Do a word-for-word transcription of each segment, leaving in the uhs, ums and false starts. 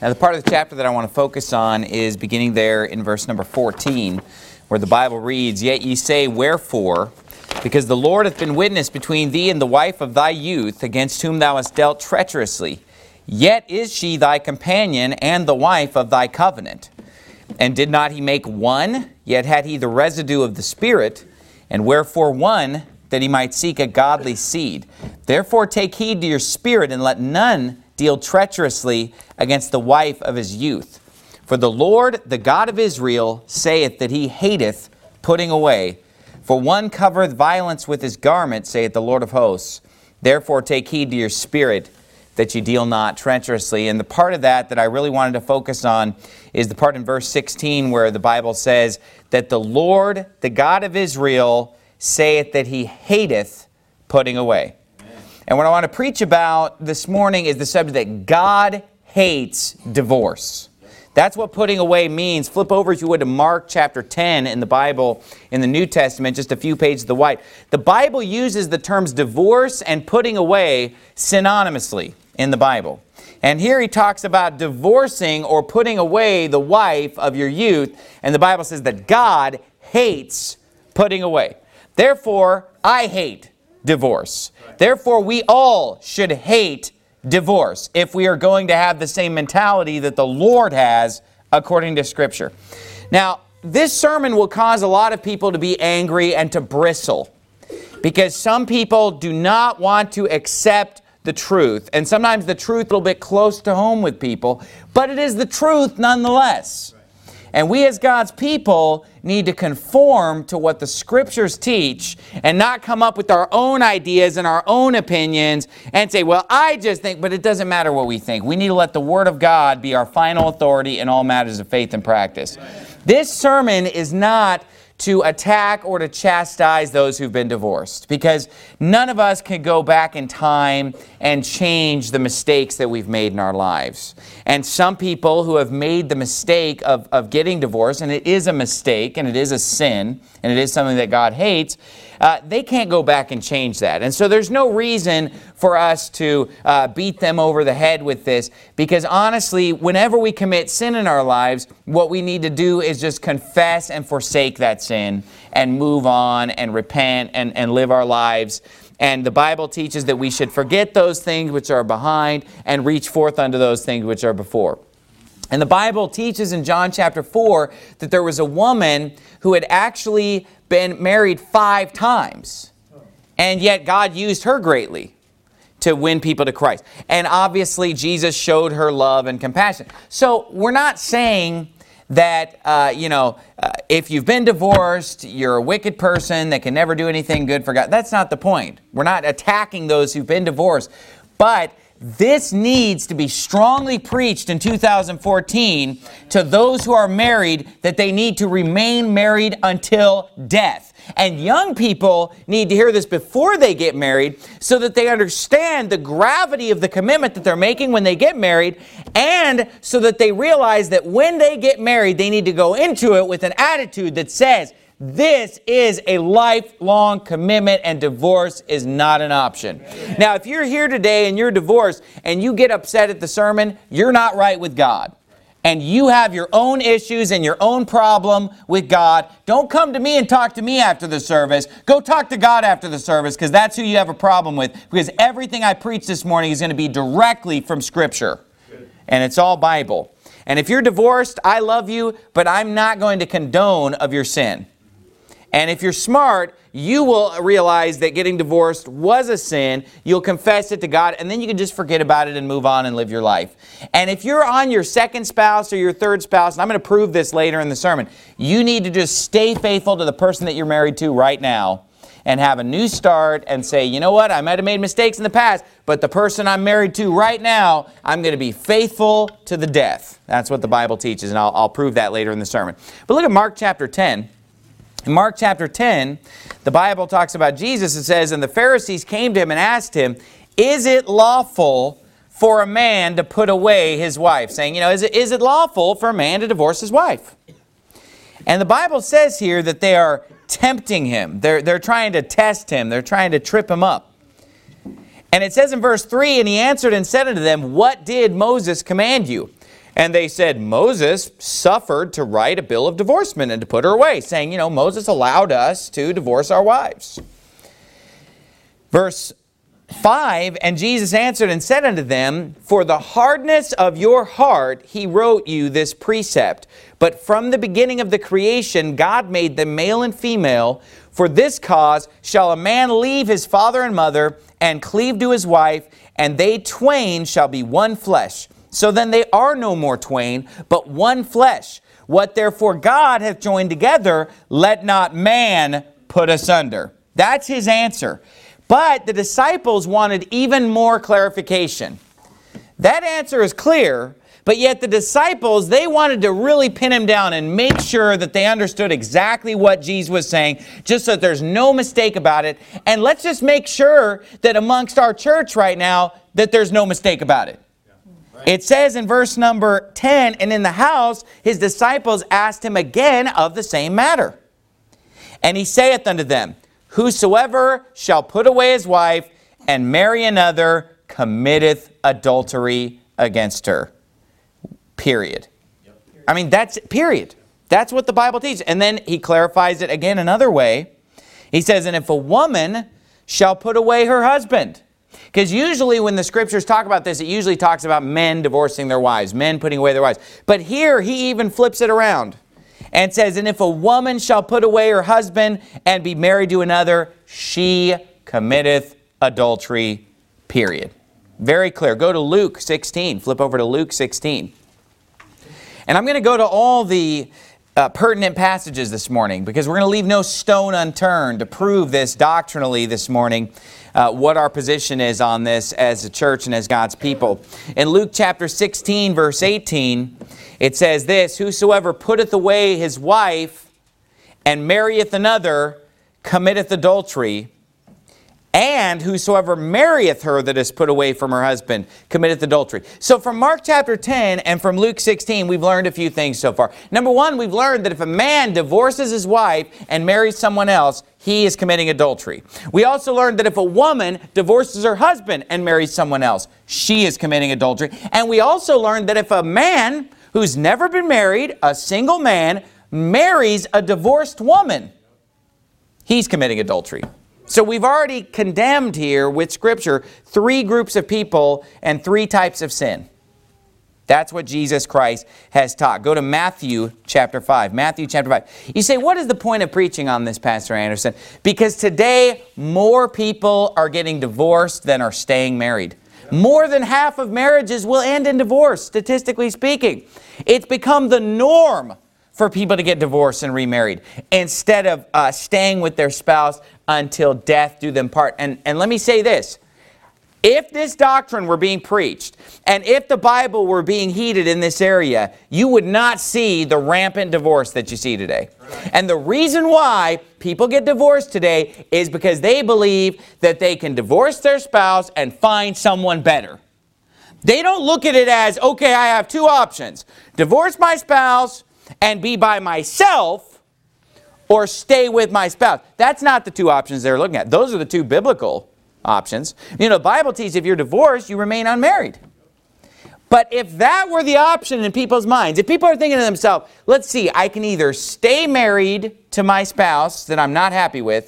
Now, the part of the chapter that I want to focus on is beginning there in verse number fourteen, where the Bible reads, "Yet ye say, Wherefore? Because the Lord hath been witness between thee and the wife of thy youth, against whom thou hast dealt treacherously. Yet is she thy companion and the wife of thy covenant. And did not he make one? Yet had he the residue of the Spirit. And wherefore one? That he might seek a godly seed. Therefore take heed to your spirit, and let none deal treacherously against the wife of his youth. For the Lord, the God of Israel, saith that he hateth putting away. For one covereth violence with his garment, saith the Lord of hosts. Therefore take heed to your spirit, that you deal not treacherously." And the part of that that I really wanted to focus on is the part in verse sixteen where the Bible says that the Lord, the God of Israel, saith that he hateth putting away. Amen. And what I want to preach about this morning is the subject that God hates divorce. That's what putting away means. Flip over, if you would, to Mark chapter ten in the Bible, in the New Testament, just a few pages to the right. The Bible uses the terms divorce and putting away synonymously in the Bible. And here he talks about divorcing or putting away the wife of your youth. And the Bible says that God hates putting away. Therefore, I hate divorce. Therefore, we all should hate divorce if we are going to have the same mentality that the Lord has according to Scripture. Now, this sermon will cause a lot of people to be angry and to bristle, because some people do not want to accept the truth. And sometimes the truth a little bit close to home with people, but it is the truth nonetheless. And we as God's people need to conform to what the Scriptures teach and not come up with our own ideas and our own opinions and say, well, I just think, but it doesn't matter what we think. We need to let the Word of God be our final authority in all matters of faith and practice. This sermon is not to attack or to chastise those who've been divorced, because none of us can go back in time and change the mistakes that we've made in our lives. And some people who have made the mistake of, of getting divorced, and it is a mistake, and it is a sin, and it is something that God hates, uh, they can't go back and change that. And so there's no reason for us to uh, beat them over the head with this, because honestly, whenever we commit sin in our lives, what we need to do is just confess and forsake that sin and move on and repent and, and live our lives. And the Bible teaches that we should forget those things which are behind and reach forth unto those things which are before. And the Bible teaches in John chapter four that there was a woman who had actually been married five times. And yet God used her greatly to win people to Christ. And obviously Jesus showed her love and compassion. So we're not saying that, uh, you know, uh, if you've been divorced, you're a wicked person that can never do anything good for God. That's not the point. We're not attacking those who've been divorced. But this needs to be strongly preached in two thousand fourteen to those who are married, that they need to remain married until death. And young people need to hear this before they get married, so that they understand the gravity of the commitment that they're making when they get married, and so that they realize that when they get married, they need to go into it with an attitude that says, this is a lifelong commitment and divorce is not an option. Amen. Now, if you're here today and you're divorced and you get upset at the sermon, you're not right with God. And you have your own issues and your own problem with God. Don't come to me and talk to me after the service. Go talk to God after the service, because that's who you have a problem with. Because everything I preach this morning is going to be directly from Scripture. Good. And it's all Bible. And if you're divorced, I love you, but I'm not going to condone of your sin. And if you're smart, you will realize that getting divorced was a sin. You'll confess it to God, and then you can just forget about it and move on and live your life. And if you're on your second spouse or your third spouse, and I'm going to prove this later in the sermon, you need to just stay faithful to the person that you're married to right now and have a new start and say, you know what, I might have made mistakes in the past, but the person I'm married to right now, I'm going to be faithful to the death. That's what the Bible teaches, and I'll, I'll prove that later in the sermon. But look at Mark chapter ten. In Mark chapter ten, the Bible talks about Jesus. It says, and the Pharisees came to him and asked him, is it lawful for a man to put away his wife? Saying, you know, is it, is it lawful for a man to divorce his wife? And the Bible says here that they are tempting him. They're, they're trying to test him. They're trying to trip him up. And it says in verse three, and he answered and said unto them, what did Moses command you? And they said, Moses suffered to write a bill of divorcement and to put her away, saying, you know, Moses allowed us to divorce our wives. Verse five, and Jesus answered and said unto them, for the hardness of your heart he wrote you this precept. But from the beginning of the creation God made them male and female. For this cause shall a man leave his father and mother, and cleave to his wife, and they twain shall be one flesh. So then they are no more twain, but one flesh. What therefore God hath joined together, let not man put asunder. That's his answer. But the disciples wanted even more clarification. That answer is clear, but yet the disciples, they wanted to really pin him down and make sure that they understood exactly what Jesus was saying, just so that there's no mistake about it. And let's just make sure that amongst our church right now, that there's no mistake about it. It says in verse number ten, and in the house his disciples asked him again of the same matter. And he saith unto them, whosoever shall put away his wife and marry another committeth adultery against her. Period. I mean, that's period. That's what the Bible teaches. And then he clarifies it again another way. He says, and if a woman shall put away her husband. Because usually when the scriptures talk about this, it usually talks about men divorcing their wives, men putting away their wives. But here he even flips it around and says, and if a woman shall put away her husband and be married to another, she committeth adultery, period. Very clear. Go to Luke sixteen. Flip over to Luke sixteen. And I'm going to go to all the uh, pertinent passages this morning, because we're going to leave no stone unturned to prove this doctrinally this morning, uh, what our position is on this as a church and as God's people. In Luke chapter sixteen, verse eighteen, it says this, whosoever putteth away his wife and marrieth another committeth adultery, and whosoever marrieth her that is put away from her husband committeth adultery. So from Mark chapter ten and from Luke sixteen, we've learned a few things so far. Number one, we've learned that if a man divorces his wife and marries someone else, he is committing adultery. We also learned that if a woman divorces her husband and marries someone else, she is committing adultery. And we also learned that if a man who's never been married, a single man, marries a divorced woman, he's committing adultery. So we've already condemned here with Scripture three groups of people and three types of sin. That's what Jesus Christ has taught. Go to Matthew chapter five. Matthew chapter five. You say, what is the point of preaching on this, Pastor Anderson? Because today more people are getting divorced than are staying married. More than half of marriages will end in divorce, statistically speaking. It's become the norm for people to get divorced and remarried instead of uh, staying with their spouse until death do them part. And, and let me say this. If this doctrine were being preached, and if the Bible were being heeded in this area, you would not see the rampant divorce that you see today. And the reason why people get divorced today is because they believe that they can divorce their spouse and find someone better. They don't look at it as, okay, I have two options. Divorce my spouse and be by myself, or stay with my spouse. That's not the two options they're looking at. Those are the two biblical options. You know, the Bible teaches if you're divorced, you remain unmarried. But if that were the option in people's minds, if people are thinking to themselves, let's see, I can either stay married to my spouse that I'm not happy with,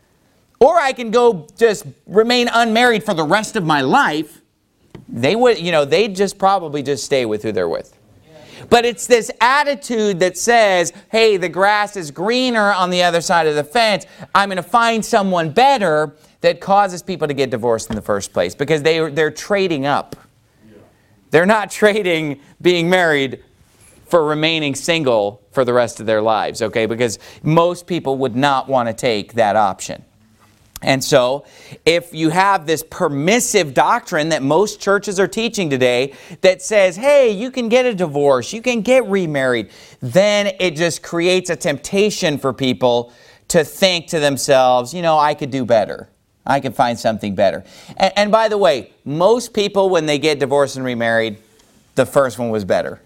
or I can go just remain unmarried for the rest of my life, they would, you know, they'd just probably just stay with who they're with. But it's this attitude that says, hey, the grass is greener on the other side of the fence. I'm going to find someone better, that causes people to get divorced in the first place, because they, they're trading up. They're not trading being married for remaining single for the rest of their lives, okay? Because most people would not want to take that option. And so, if you have this permissive doctrine that most churches are teaching today that says, hey, you can get a divorce, you can get remarried, then it just creates a temptation for people to think to themselves, you know, I could do better. I can find something better. And, and by the way, most people, when they get divorced and remarried, the first one was better.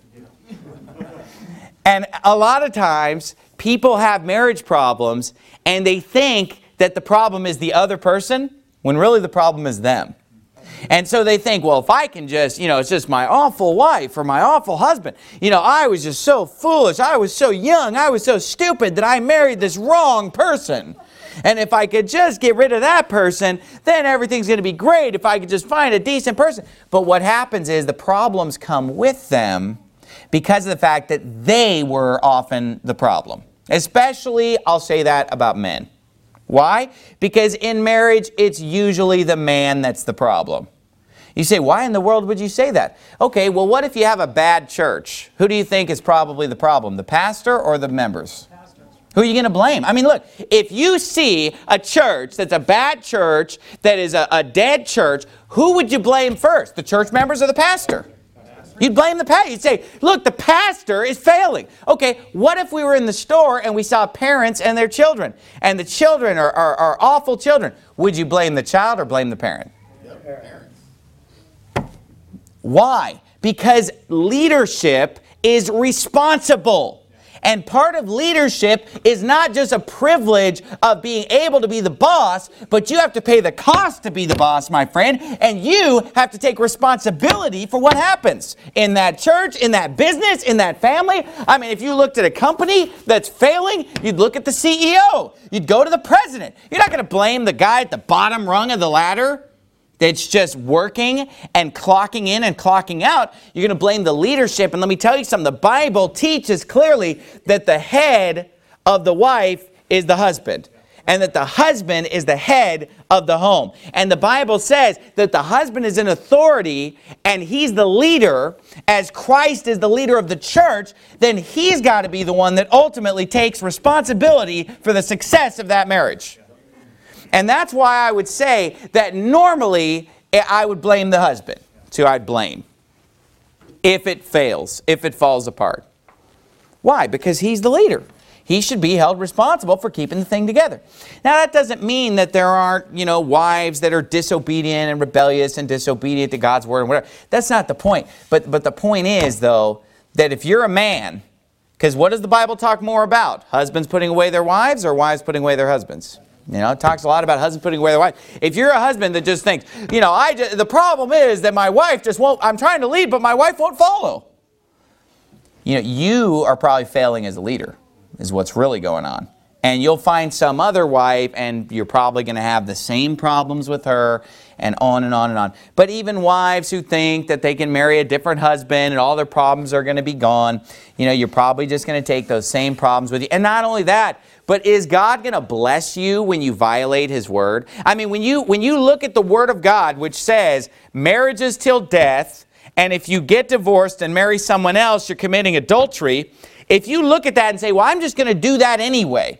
And a lot of times, people have marriage problems, and they think that the problem is the other person, when really the problem is them. And so they think, well, if I can just, you know, it's just my awful wife or my awful husband. You know, I was just so foolish. I was so young. I was so stupid that I married this wrong person. And if I could just get rid of that person, then everything's going to be great if I could just find a decent person. But what happens is the problems come with them because of the fact that they were often the problem. Especially, I'll say that about men. Why? Because in marriage, it's usually the man that's the problem. You say, why in the world would you say that? Okay, well, what if you have a bad church? Who do you think is probably the problem? The pastor or the members? Pastors. Who are you going to blame? I mean, look, if you see a church that's a bad church, that is a, a dead church, who would you blame first? The church members or the pastor? You'd blame the pastor. You'd say, look, the pastor is failing. Okay, what if we were in the store and we saw parents and their children, and the children are, are, are awful children? Would you blame the child or blame the parent? Yep. Parents. Why? Because leadership is responsible. And part of leadership is not just a privilege of being able to be the boss, but you have to pay the cost to be the boss, my friend. And you have to take responsibility for what happens in that church, in that business, in that family. I mean, if you looked at a company that's failing, you'd look at the C E O. You'd go to the president. You're not going to blame the guy at the bottom rung of the ladder that's just working and clocking in and clocking out. You're going to blame the leadership. And let me tell you something. The Bible teaches clearly that the head of the wife is the husband, and that the husband is the head of the home. And the Bible says that the husband is in authority and he's the leader, as Christ is the leader of the church. Then he's got to be the one that ultimately takes responsibility for the success of that marriage. And that's why I would say that normally I would blame the husband. So I'd blame if it fails, if it falls apart. Why? Because he's the leader. He should be held responsible for keeping the thing together. Now that doesn't mean that there aren't, you know, wives that are disobedient and rebellious and disobedient to God's word and whatever. That's not the point. But, but the point is, though, that if you're a man, because what does the Bible talk more about? Husbands putting away their wives or wives putting away their husbands? You know, it talks a lot about husbands putting away their wife. If you're a husband that just thinks, you know, I just, the problem is that my wife just won't, I'm trying to lead, but my wife won't follow. You know, you are probably failing as a leader, is what's really going on. And you'll find some other wife, and you're probably going to have the same problems with her, and on and on and on. But even wives who think that they can marry a different husband and all their problems are going to be gone, you know, you're probably just going to take those same problems with you. And not only that, but is God going to bless you when you violate His word? I mean, when you, when you look at the Word of God, which says marriage is till death, and if you get divorced and marry someone else, you're committing adultery. If you look at that and say, well, I'm just going to do that anyway,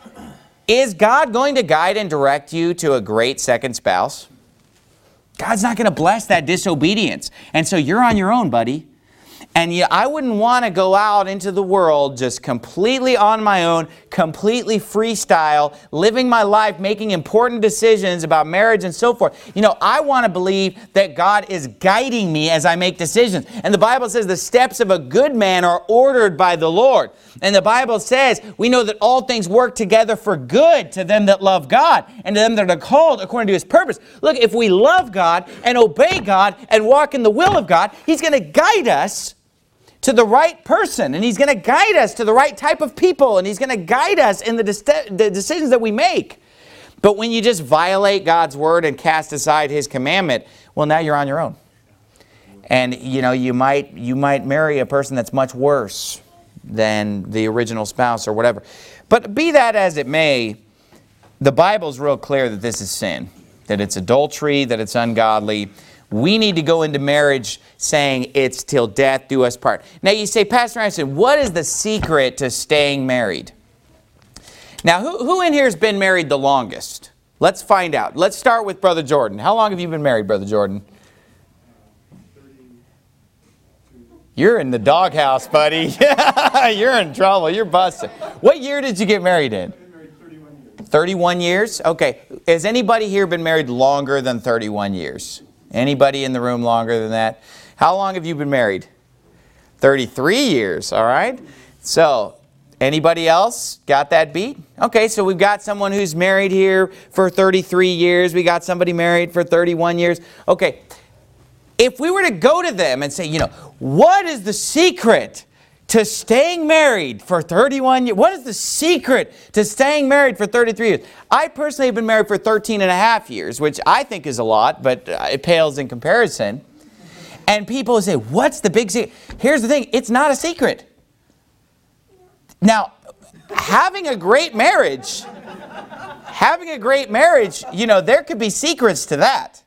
is God going to guide and direct you to a great second spouse? God's not going to bless that disobedience. And so you're on your own, buddy. And yeah, I wouldn't want to go out into the world just completely on my own, completely freestyle, living my life, making important decisions about marriage and so forth. You know, I want to believe that God is guiding me as I make decisions. And the Bible says the steps of a good man are ordered by the Lord. And the Bible says we know that all things work together for good to them that love God and to them that are called according to His purpose. Look, if we love God and obey God and walk in the will of God, He's going to guide us to the right person, and He's going to guide us to the right type of people, and He's going to guide us in the, the decisions that we make. But when you just violate God's word and cast aside His commandment, well, now you're on your own. And you know, you might you might marry a person that's much worse than the original spouse or whatever. But be that as it may, the Bible's real clear that this is sin, that it's adultery, that it's ungodly. We need to go into marriage saying it's till death do us part. Now you say, Pastor Anderson, what is the secret to staying married? Now, who, who in here has been married the longest? Let's find out. Let's start with Brother Jordan. How long have you been married, Brother Jordan? You're in the doghouse, buddy. You're in trouble. You're busted. What year did you get married in? thirty-one years? Okay. Has anybody here been married longer than thirty-one years? Anybody in the room longer than that? How long have you been married? thirty-three years, all right? So, Anybody else got that beat? Okay, so we've got someone who's married here for thirty-three years. We got somebody married for thirty-one years. Okay, if we were to go to them and say, you know, what is the secret to staying married for thirty-one years? What is the secret to staying married for thirty-three years? I personally have been married for thirteen and a half years, which I think is a lot, but it pales in comparison. And people say, what's the big secret? Here's the thing, it's not a secret. Now, having a great marriage, having a great marriage, you know, there could be secrets to that.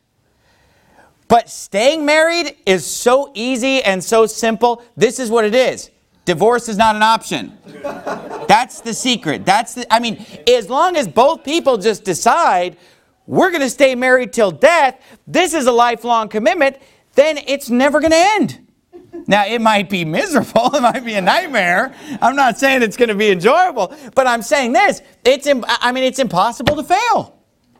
But staying married is so easy and so simple. This is what it is. Divorce is not an option. That's the secret. That's the, I mean, as long as both people just decide, we're going to stay married till death, this is a lifelong commitment, then it's never going to end. Now, it might be miserable. It might be a nightmare. I'm not saying it's going to be enjoyable, but I'm saying this. It's, I mean, it's impossible to fail.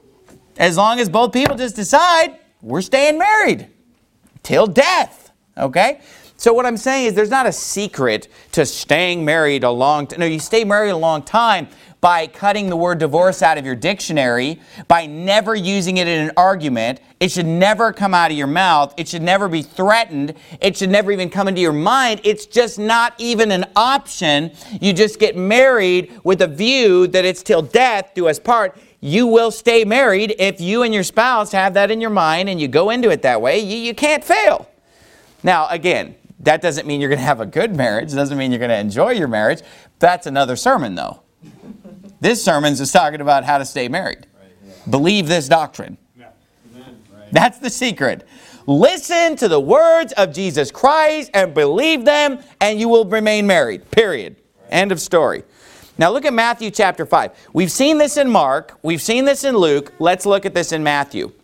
As long as both people just decide, we're staying married till death, okay? So what I'm saying is there's not a secret to staying married a long time. No, you stay married a long time by cutting the word divorce out of your dictionary, by never using it in an argument. It should never come out of your mouth. It should never be threatened. It should never even come into your mind. It's just not even an option. You just get married with a view that it's till death do us part. You will stay married if you and your spouse have that in your mind and you go into it that way. You, you can't fail. Now, again, that doesn't mean you're going to have a good marriage. It doesn't mean you're going to enjoy your marriage. That's another sermon, though. This sermon is talking about how to stay married. Right, yeah. Believe this doctrine. Yeah. Right. That's the secret. Listen to the words of Jesus Christ and believe them, and you will remain married. Period. Right. End of story. Now look at Matthew chapter five. We've seen this in Mark. We've seen this in Luke. Let's look at this in Matthew.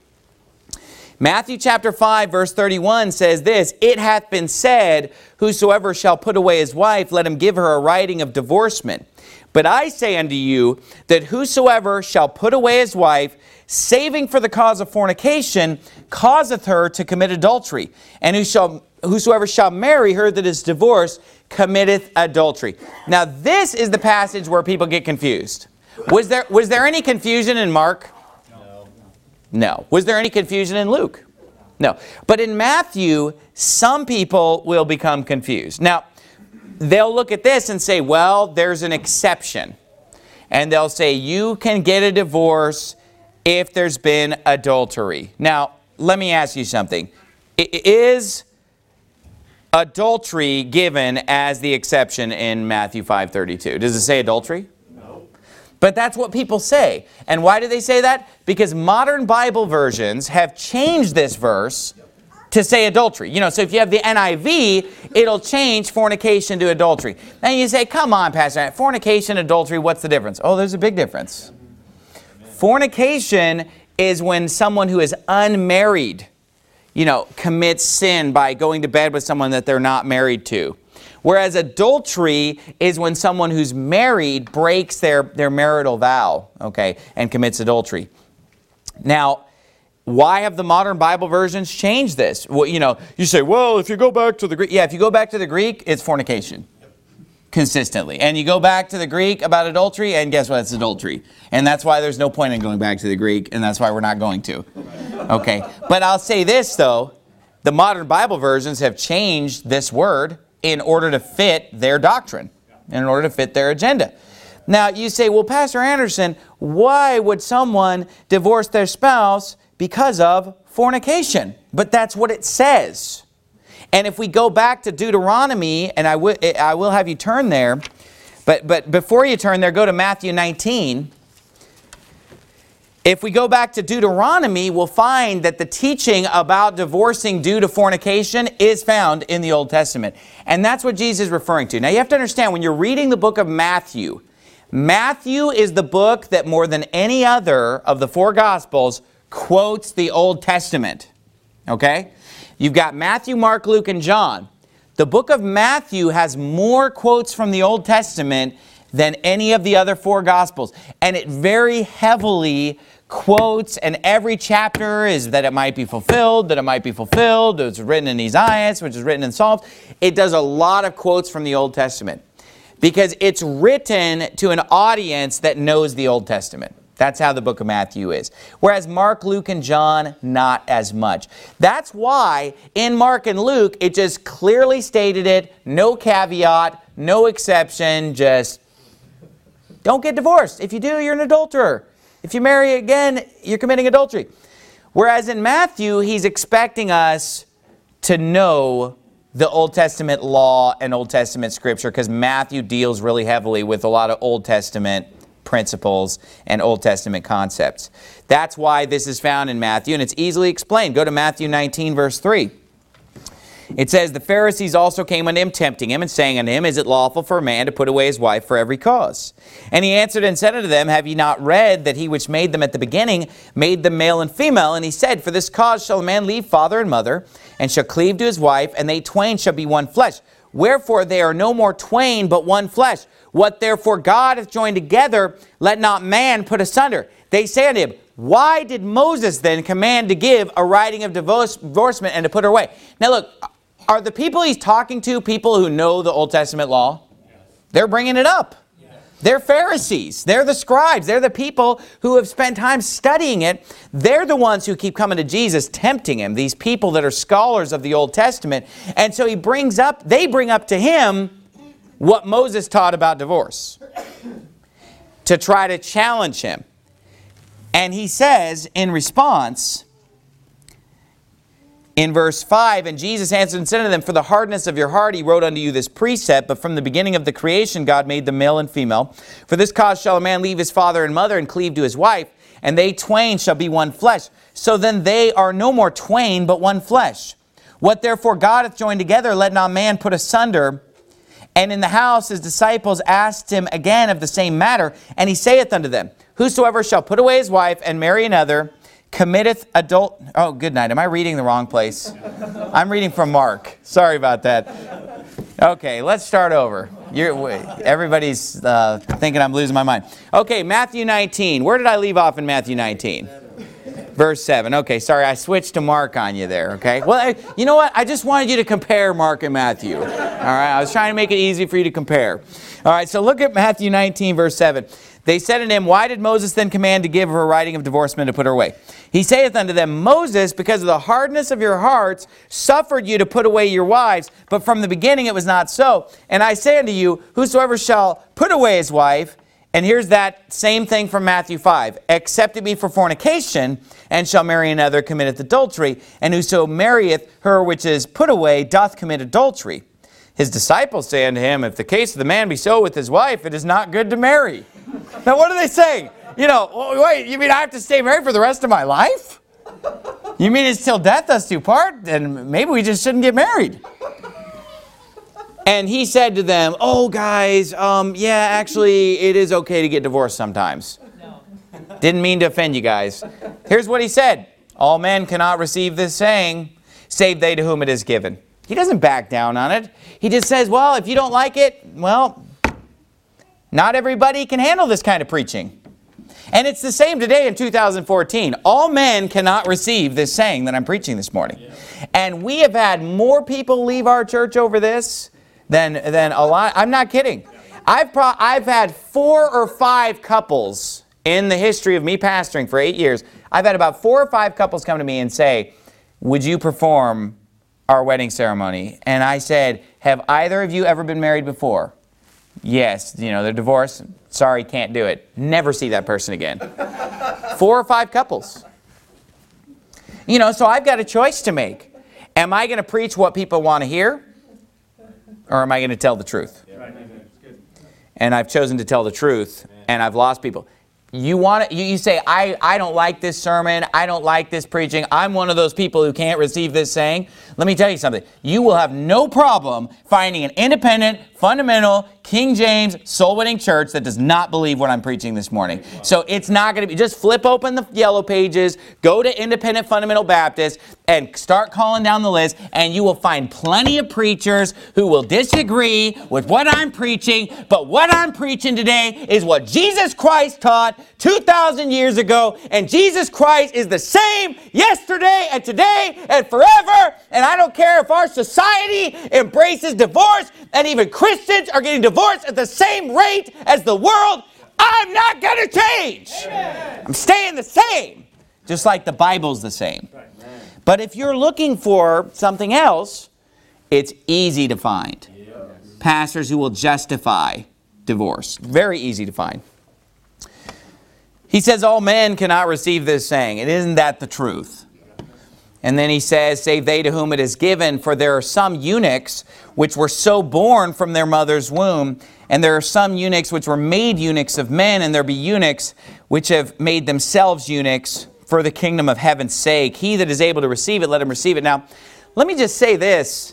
Matthew chapter five verse thirty-one says this, "It hath been said, whosoever shall put away his wife, let him give her a writing of divorcement. But I say unto you, that whosoever shall put away his wife, saving for the cause of fornication, causeth her to commit adultery. And who shall, whosoever shall marry her that is divorced, committeth adultery." Now this is the passage where people get confused. Was there, was there any confusion in Mark? No. No. Was there any confusion in Luke? No. But in Matthew, some people will become confused. Now, they'll look at this and say, well, there's an exception. And they'll say, you can get a divorce if there's been adultery. Now, let me ask you something. Is adultery given as the exception in Matthew five thirty-two? Does it say adultery? No. But that's what people say. And why do they say that? Because modern Bible versions have changed this verse to say adultery. You know, so if you have the N I V, it'll change fornication to adultery. And you say, come on, Pastor, fornication, adultery, what's the difference? Oh, there's a big difference. Fornication is when someone who is unmarried, you know, commits sin by going to bed with someone that they're not married to. Whereas adultery is when someone who's married breaks their, their marital vow, okay, and commits adultery. Now, why have the modern Bible versions changed this? Well, you know, you say, well, if you go back to the Greek, yeah, if you go back to the Greek, it's fornication. Consistently. And you go back to the Greek about adultery, and guess what? It's adultery. And that's why there's no point in going back to the Greek, and that's why we're not going to. Okay. But I'll say this, though. The modern Bible versions have changed this word in order to fit their doctrine, in order to fit their agenda. Now, you say, well, Pastor Anderson, why would someone divorce their spouse because of fornication? But that's what it says. And if we go back to Deuteronomy, and I will, I will have you turn there, but, but before you turn there, go to Matthew nineteen. If we go back to Deuteronomy, we'll find that the teaching about divorcing due to fornication is found in the Old Testament. And that's what Jesus is referring to. Now you have to understand, when you're reading the book of Matthew, Matthew is the book that more than any other of the four Gospels quotes the Old Testament. Okay? You've got Matthew, Mark, Luke, and John. The book of Matthew has more quotes from the Old Testament than any of the other four Gospels. And it very heavily quotes, and every chapter is that it might be fulfilled, that it might be fulfilled. It's written in Isaiah, which is written in Psalms. It does a lot of quotes from the Old Testament. because it's written to an audience that knows the Old Testament. That's how the book of Matthew is. Whereas Mark, Luke, and John, not as much. That's why in Mark and Luke, it just clearly stated it, no caveat, no exception, just don't get divorced. If you do, you're an adulterer. If you marry again, you're committing adultery. Whereas in Matthew, he's expecting us to know the Old Testament law and Old Testament scripture, because Matthew deals really heavily with a lot of Old Testament principles and Old Testament concepts. That's why this is found in Matthew, and it's easily explained. Go to Matthew nineteen, verse three. It says, the Pharisees also came unto him, tempting him, and saying unto him, is it lawful for a man to put away his wife for every cause? And he answered and said unto them, have ye not read that he which made them at the beginning made them male and female? And he said, for this cause shall a man leave father and mother, and shall cleave to his wife, and they twain shall be one flesh. Wherefore they are no more twain, but one flesh. What therefore God hath joined together, let not man put asunder. They say unto him, why did Moses then command to give a writing of divorce, divorcement and to put her away? Now look, are the people he's talking to people who know the Old Testament law? Yes. They're bringing it up. Yes. They're Pharisees. They're the scribes. They're the people who have spent time studying it. They're the ones who keep coming to Jesus, tempting him. These people that are scholars of the Old Testament. And so he brings up, they bring up to him what Moses taught about divorce to try to challenge him. And he says in response, in verse five, and Jesus answered and said unto them, for the hardness of your heart he wrote unto you this precept, but from the beginning of the creation God made them male and female. For this cause shall a man leave his father and mother and cleave to his wife, and they twain shall be one flesh. So then they are no more twain, but one flesh. What therefore God hath joined together, let not man put asunder. And in the house his disciples asked him again of the same matter, and he saith unto them, whosoever shall put away his wife and marry another, committeth adult... Oh, good night. Am I reading the wrong place? I'm reading from Mark. Sorry about that. Okay, let's start over. You're, everybody's uh, thinking I'm losing my mind. Okay, Matthew nineteen. Where did I leave off in Matthew nineteen? Verse seven. Okay, sorry, I switched to Mark on you there, okay? Well, I, you know what? I just wanted you to compare Mark and Matthew. All right, I was trying to make it easy for you to compare. All right, so look at Matthew nineteen, verse seven. They said unto him, why did Moses then command to give her a writing of divorcement to put her away? He saith unto them, Moses, because of the hardness of your hearts, suffered you to put away your wives, but from the beginning it was not so. And I say unto you, whosoever shall put away his wife, and here's that same thing from Matthew five, except it be for fornication, and shall marry another, committeth adultery, and whoso marrieth her which is put away doth commit adultery. His disciples say unto him, if the case of the man be so with his wife, it is not good to marry. Now what are they saying? You know, wait, you mean I have to stay married for the rest of my life? You mean it's till death us do part? Then maybe we just shouldn't get married. And he said to them, oh guys, um, yeah, actually it is okay to get divorced sometimes. No. Didn't mean to offend you guys. Here's what he said. All men cannot receive this saying, save they to whom it is given. He doesn't back down on it. He just says, well, if you don't like it, well, not everybody can handle this kind of preaching. And it's the same today in two thousand fourteen. All men cannot receive this saying that I'm preaching this morning. Yeah. And we have had more people leave our church over this than, than a lot. I'm not kidding. I've, pro I've had four or five couples in the history of me pastoring for eight years. I've had about four or five couples come to me and say, would you perform our wedding ceremony? And I said, have either of you ever been married before? Yes, you know, they're divorced. Sorry, can't do it. Never see that person again. Four or five couples. You know, so I've got a choice to make. Am I going to preach what people want to hear? Or am I going to tell the truth? And I've chosen to tell the truth, and I've lost people. You want to, you, you say, I, I don't like this sermon. I don't like this preaching. I'm one of those people who can't receive this saying. Let me tell you something. You will have no problem finding an independent, fundamental, King James, soul-winning church that does not believe what I'm preaching this morning. So it's not going to be, just flip open the yellow pages, go to Independent Fundamental Baptist, and start calling down the list, and you will find plenty of preachers who will disagree with what I'm preaching, but what I'm preaching today is what Jesus Christ taught two thousand years ago, and Jesus Christ is the same yesterday and today and forever, and I don't care if our society embraces divorce, and even Christians are getting divorced divorce at the same rate as the world, I'm not going to change. Amen. I'm staying the same. Just like the Bible's the same. Right. But if you're looking for something else, it's easy to find. Yes. Pastors who will justify divorce. Very easy to find. He says all men cannot receive this saying. And isn't that the truth? And then he says, save they to whom it is given, for there are some eunuchs which were so born from their mother's womb, and there are some eunuchs which were made eunuchs of men, and there be eunuchs which have made themselves eunuchs for the kingdom of heaven's sake. He that is able to receive it, let him receive it. Now, let me just say this.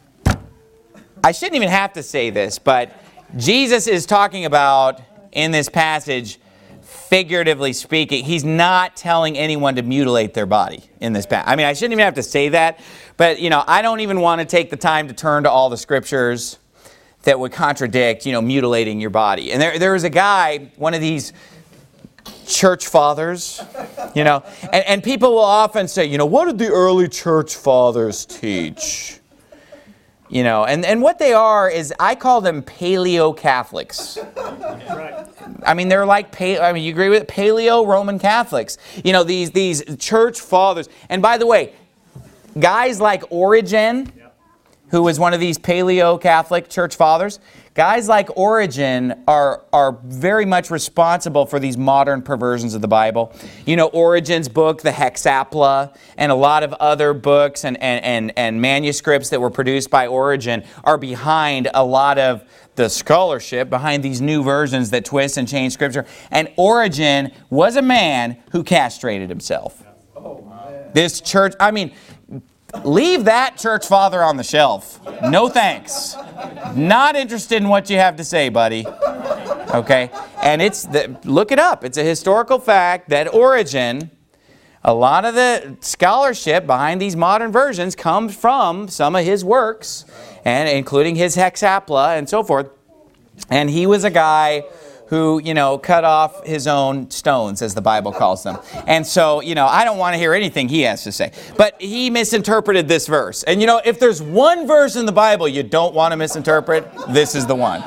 I shouldn't even have to say this, but Jesus is talking about, in this passage, figuratively speaking, he's not telling anyone to mutilate their body in this passage. I mean, I shouldn't even have to say that, but, you know, I don't even want to take the time to turn to all the scriptures that would contradict, you know, mutilating your body. And there, there was a guy, one of these church fathers, you know, and, and people will often say, you know, what did the early church fathers teach? You know, and, and what they are is, I call them Paleo-Catholics. I mean, they're like, I mean, you agree with it? Paleo-Roman Catholics. You know, these, these church fathers. And by the way, guys like Origen, who was one of these Paleo-Catholic church fathers, guys like Origen are, are very much responsible for these modern perversions of the Bible. You know, Origen's book, the Hexapla, and a lot of other books and, and, and, and manuscripts that were produced by Origen are behind a lot of the scholarship, behind these new versions that twist and change Scripture. And Origen was a man who castrated himself. This church, I mean, leave that church father on the shelf. No thanks. Not interested in what you have to say, buddy. Okay? And it's, the, look it up. It's a historical fact that Origen, a lot of the scholarship behind these modern versions comes from some of his works, and including his Hexapla and so forth. And he was a guy who, you know, cut off his own stones, as the Bible calls them. And so, you know, I don't want to hear anything he has to say. But he misinterpreted this verse. And, you know, if there's one verse in the Bible you don't want to misinterpret, this is the one.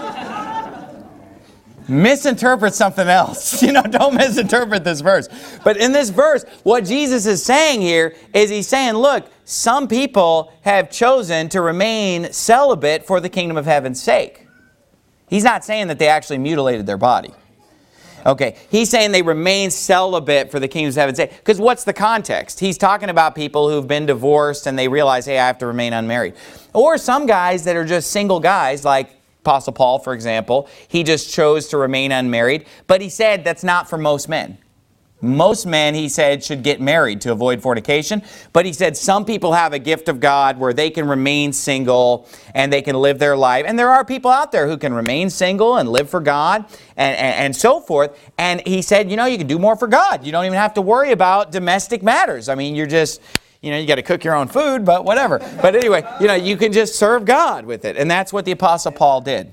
Misinterpret something else. You know, don't misinterpret this verse. But in this verse, what Jesus is saying here is he's saying, look, some people have chosen to remain celibate for the kingdom of heaven's sake. He's not saying that they actually mutilated their body. Okay, he's saying they remain celibate for the kingdom of heaven's sake. Because what's the context? He's talking about people who've been divorced and they realize, hey, I have to remain unmarried. Or some guys that are just single guys, like Apostle Paul, for example. He just chose to remain unmarried. But he said that's not for most men. Most men, he said, should get married to avoid fornication. But he said some people have a gift of God where they can remain single and they can live their life. And there are people out there who can remain single and live for God and, and, and so forth. And he said, you know, you can do more for God. You don't even have to worry about domestic matters. I mean, you're just, you know, you got to cook your own food, but whatever. But anyway, you know, you can just serve God with it. And that's what the Apostle Paul did.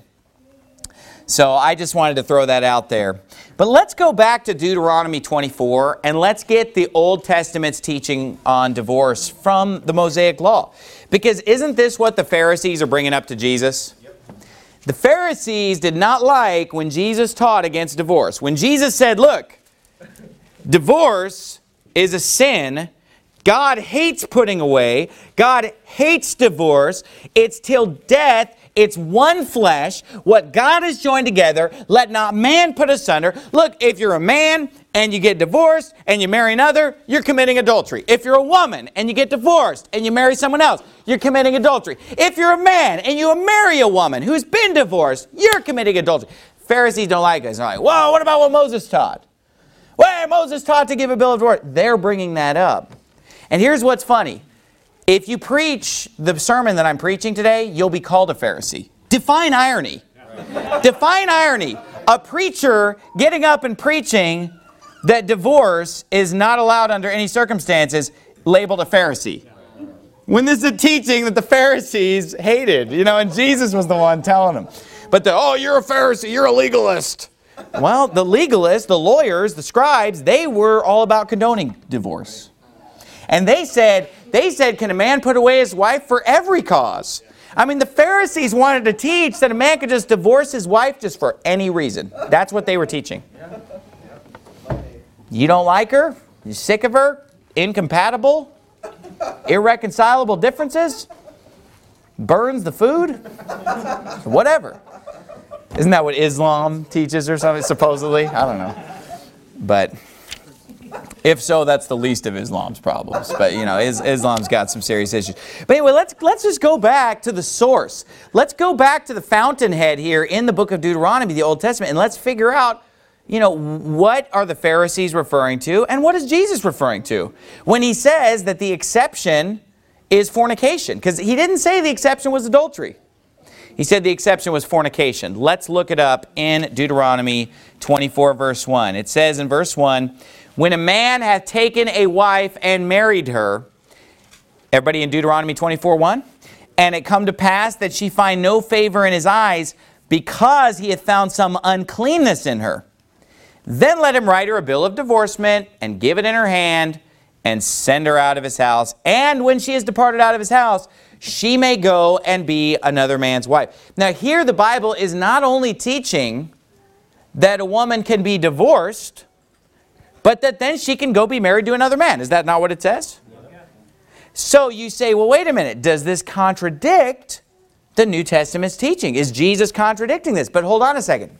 So I just wanted to throw that out there. But let's go back to Deuteronomy twenty-four and let's get the Old Testament's teaching on divorce from the Mosaic Law. Because isn't this what the Pharisees are bringing up to Jesus? Yep. The Pharisees did not like when Jesus taught against divorce. When Jesus said, look, divorce is a sin. God hates putting away. God hates divorce. It's till death. It's one flesh. What God has joined together, let not man put asunder. Look, if you're a man and you get divorced and you marry another, you're committing adultery. If you're a woman and you get divorced and you marry someone else, you're committing adultery. If you're a man and you marry a woman who's been divorced, you're committing adultery. Pharisees don't like this. They're like, whoa, what about what Moses taught? Well, Moses taught to give a bill of divorce. They're bringing that up. And here's what's funny. If you preach the sermon that I'm preaching today, you'll be called a Pharisee. Define irony. Define irony. A preacher getting up and preaching that divorce is not allowed under any circumstances, labeled a Pharisee. When this is a teaching that the Pharisees hated, you know, and Jesus was the one telling them. But the, oh, you're a Pharisee, you're a legalist. Well, the legalists, the lawyers, the scribes, they were all about condoning divorce. And they said, they said, can a man put away his wife for every cause? I mean, the Pharisees wanted to teach that a man could just divorce his wife just for any reason. That's what they were teaching. You don't like her? You're sick of her? Incompatible? Irreconcilable differences? Burns the food? Whatever. Isn't that what Islam teaches or something, supposedly? I don't know. But if so, that's the least of Islam's problems. But, you know, Islam's got some serious issues. But anyway, let's, let's just go back to the source. Let's go back to the fountainhead here in the book of Deuteronomy, the Old Testament, and let's figure out, you know, what are the Pharisees referring to and what is Jesus referring to when he says that the exception is fornication? Because he didn't say the exception was adultery. He said the exception was fornication. Let's look it up in Deuteronomy twenty-four, verse one. It says in verse one, when a man hath taken a wife and married her, everybody in Deuteronomy twenty-four, one, and it come to pass that she find no favor in his eyes because he hath found some uncleanness in her, then let him write her a bill of divorcement and give it in her hand and send her out of his house. And when she is departed out of his house, she may go and be another man's wife. Now here the Bible is not only teaching that a woman can be divorced, but that then she can go be married to another man. Is that not what it says? Yeah. So you say, well, wait a minute. Does this contradict the New Testament's teaching? Is Jesus contradicting this? But hold on a second.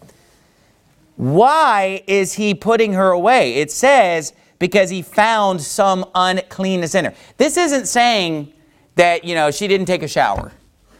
Why is he putting her away? It says because he found some uncleanness in her. This isn't saying that, you know, she didn't take a shower.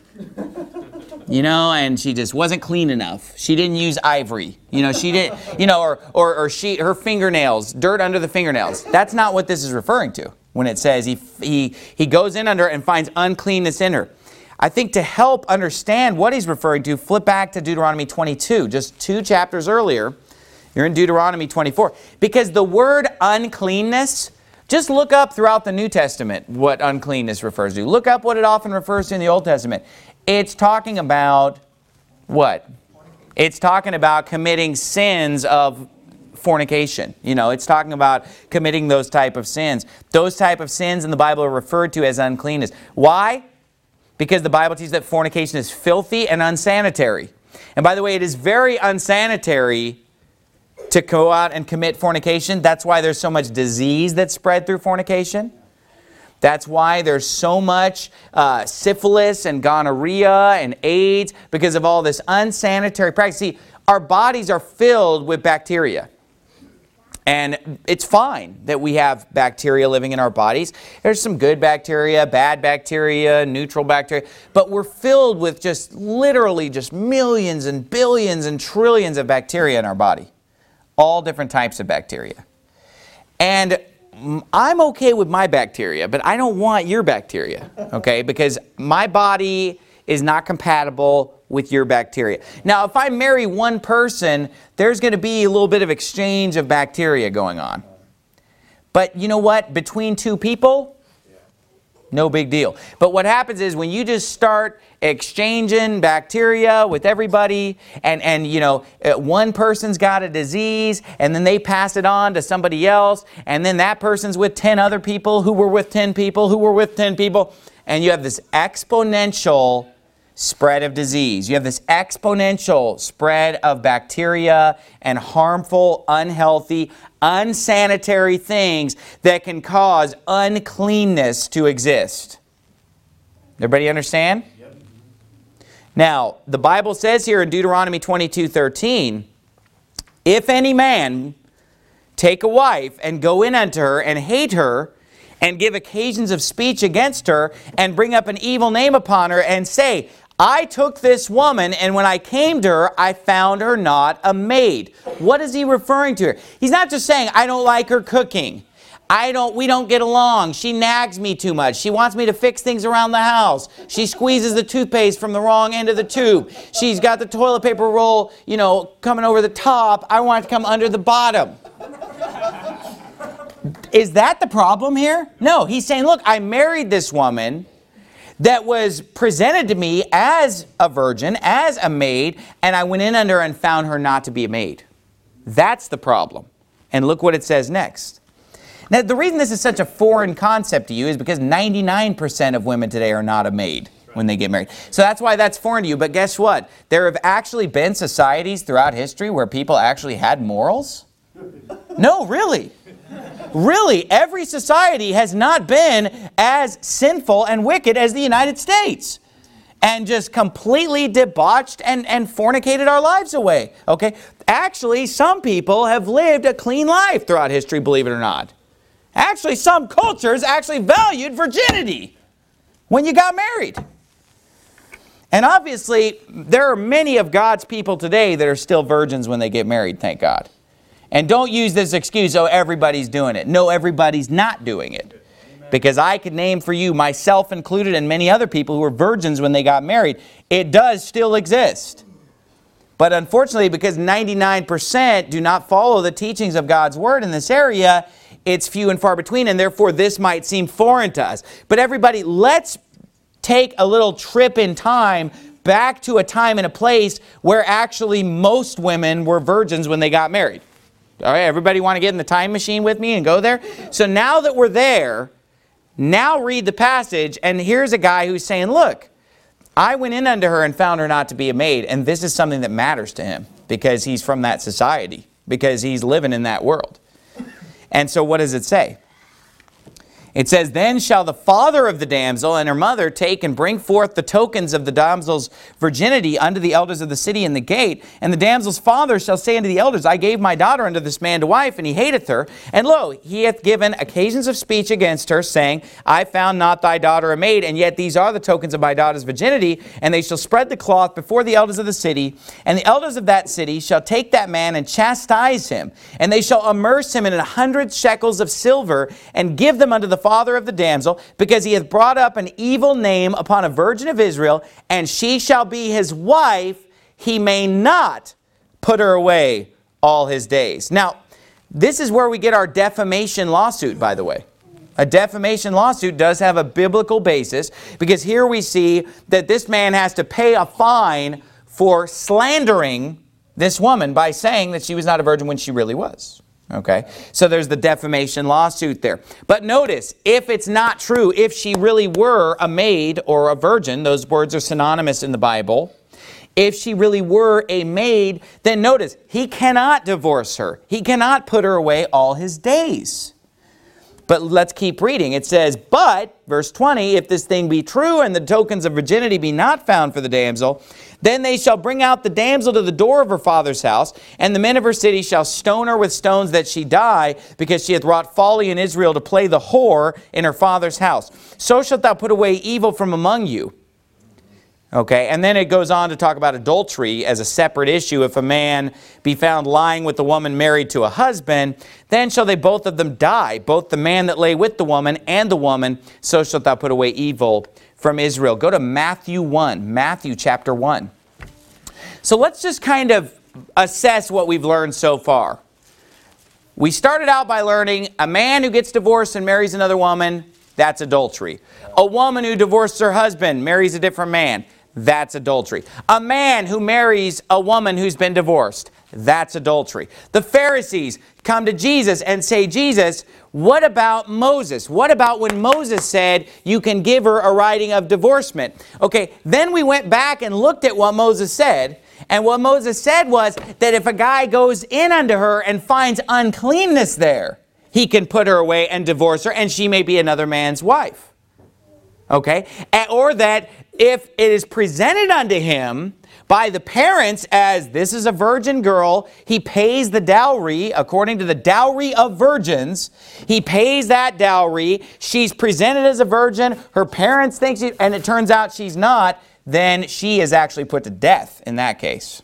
You know, and she just wasn't clean enough. She didn't use ivory. You know, she didn't, you know, or, or, or she, her fingernails, dirt under the fingernails. That's not what this is referring to when it says he, he, he goes in under her and finds uncleanness in her. I think to help understand what he's referring to, flip back to Deuteronomy twenty-two, just two chapters earlier. You're in Deuteronomy twenty-four. Because the word uncleanness, just look up throughout the New Testament what uncleanness refers to. Look up what it often refers to in the Old Testament. It's talking about what? It's talking about committing sins of fornication. You know, it's talking about committing those type of sins. Those type of sins in the Bible are referred to as uncleanness. Why? Because the Bible teaches that fornication is filthy and unsanitary. And by the way, it is very unsanitary to go out and commit fornication. That's why there's so much disease that's spread through fornication. That's why there's so much uh, syphilis and gonorrhea and AIDS, because of all this unsanitary practice. See, our bodies are filled with bacteria. And it's fine that we have bacteria living in our bodies. There's some good bacteria, bad bacteria, neutral bacteria. But we're filled with just literally just millions and billions and trillions of bacteria in our body. All different types of bacteria. And I'm okay with my bacteria, but I don't want your bacteria, okay? Because my body is not compatible with your bacteria. Now, if I marry one person, there's going to be a little bit of exchange of bacteria going on. But you know what? Between two people, no big deal. But what happens is when you just start exchanging bacteria with everybody, and, and you know, one person's got a disease, and then they pass it on to somebody else, and then that person's with ten other people who were with ten people who were with ten people, and you have this exponential spread of disease. You have this exponential spread of bacteria and harmful, unhealthy, unsanitary things that can cause uncleanness to exist. Everybody understand? Yep. Now, the Bible says here in Deuteronomy twenty-two thirteen, if any man take a wife and go in unto her and hate her, and give occasions of speech against her, and bring up an evil name upon her, and say, I took this woman, and when I came to her, I found her not a maid. What is he referring to here? He's not just saying, I don't like her cooking. I don't, we don't get along. She nags me too much. She wants me to fix things around the house. She squeezes the toothpaste from the wrong end of the tube. She's got the toilet paper roll, you know, coming over the top. I want it to come under the bottom. Is that the problem here? No, he's saying, look, I married this woman that was presented to me as a virgin, as a maid, and I went in under her and found her not to be a maid. That's the problem. And look what it says next. Now, the reason this is such a foreign concept to you is because ninety-nine percent of women today are not a maid. when they get married. So that's why that's foreign to you. But guess what? There have actually been societies throughout history where people actually had morals. No, really. Really, every society has not been as sinful and wicked as the United States. And just completely debauched and, and fornicated our lives away. Okay? Actually, some people have lived a clean life throughout history, believe it or not. Actually, some cultures actually valued virginity when you got married. And obviously, there are many of God's people today that are still virgins when they get married, thank God. And don't use this excuse, oh, everybody's doing it. No, everybody's not doing it. Because I could name for you, myself included, and many other people who were virgins when they got married. It does still exist. But unfortunately, because ninety-nine percent do not follow the teachings of God's Word in this area, it's few and far between, and therefore this might seem foreign to us. But everybody, let's take a little trip in time back to a time and a place where actually most women were virgins when they got married. All right, everybody want to get in the time machine with me and go there? So now that we're there, now read the passage, and here's a guy who's saying, look, I went in unto her and found her not to be a maid, and this is something that matters to him because he's from that society, because he's living in that world. And so what does it say? It says, then shall the father of the damsel and her mother take and bring forth the tokens of the damsel's virginity unto the elders of the city in the gate. And the damsel's father shall say unto the elders, I gave my daughter unto this man to wife, and he hateth her. And lo, he hath given occasions of speech against her, saying, I found not thy daughter a maid, and yet these are the tokens of my daughter's virginity. And they shall spread the cloth before the elders of the city. And the elders of that city shall take that man and chastise him. And they shall immerse him in a hundred shekels of silver, and give them unto the father of the damsel, because he hath brought up an evil name upon a virgin of Israel, and she shall be his wife. He may not put her away all his days. Now, this is where we get our defamation lawsuit, by the way. A defamation lawsuit does have a biblical basis, because here we see that this man has to pay a fine for slandering this woman by saying that she was not a virgin when she really was. Okay, so there's the defamation lawsuit there. But notice, if it's not true, if she really were a maid or a virgin, those words are synonymous in the Bible. If she really were a maid, then notice, he cannot divorce her. He cannot put her away all his days. But let's keep reading. It says, but, verse twenty, if this thing be true and the tokens of virginity be not found for the damsel, then they shall bring out the damsel to the door of her father's house, and the men of her city shall stone her with stones that she die, because she hath wrought folly in Israel to play the whore in her father's house. So shalt thou put away evil from among you. Okay, and then it goes on to talk about adultery as a separate issue. If a man be found lying with a woman married to a husband, then shall they both of them die, both the man that lay with the woman and the woman. So shalt thou put away evil from Israel. Go to Matthew one, Matthew chapter one. So let's just kind of assess what we've learned so far. We started out by learning a man who gets divorced and marries another woman, that's adultery. A woman who divorces her husband, marries a different man, that's adultery. A man who marries a woman who's been divorced, that's adultery. The Pharisees come to Jesus and say, Jesus, what about Moses? What about when Moses said you can give her a writing of divorcement? Okay, then we went back and looked at what Moses said. And what Moses said was that if a guy goes in unto her and finds uncleanness there, he can put her away and divorce her, and she may be another man's wife. Okay? Or that if it is presented unto him by the parents as this is a virgin girl, he pays the dowry according to the dowry of virgins. He pays that dowry. She's presented as a virgin. Her parents think she, and it turns out she's not, then she is actually put to death in that case.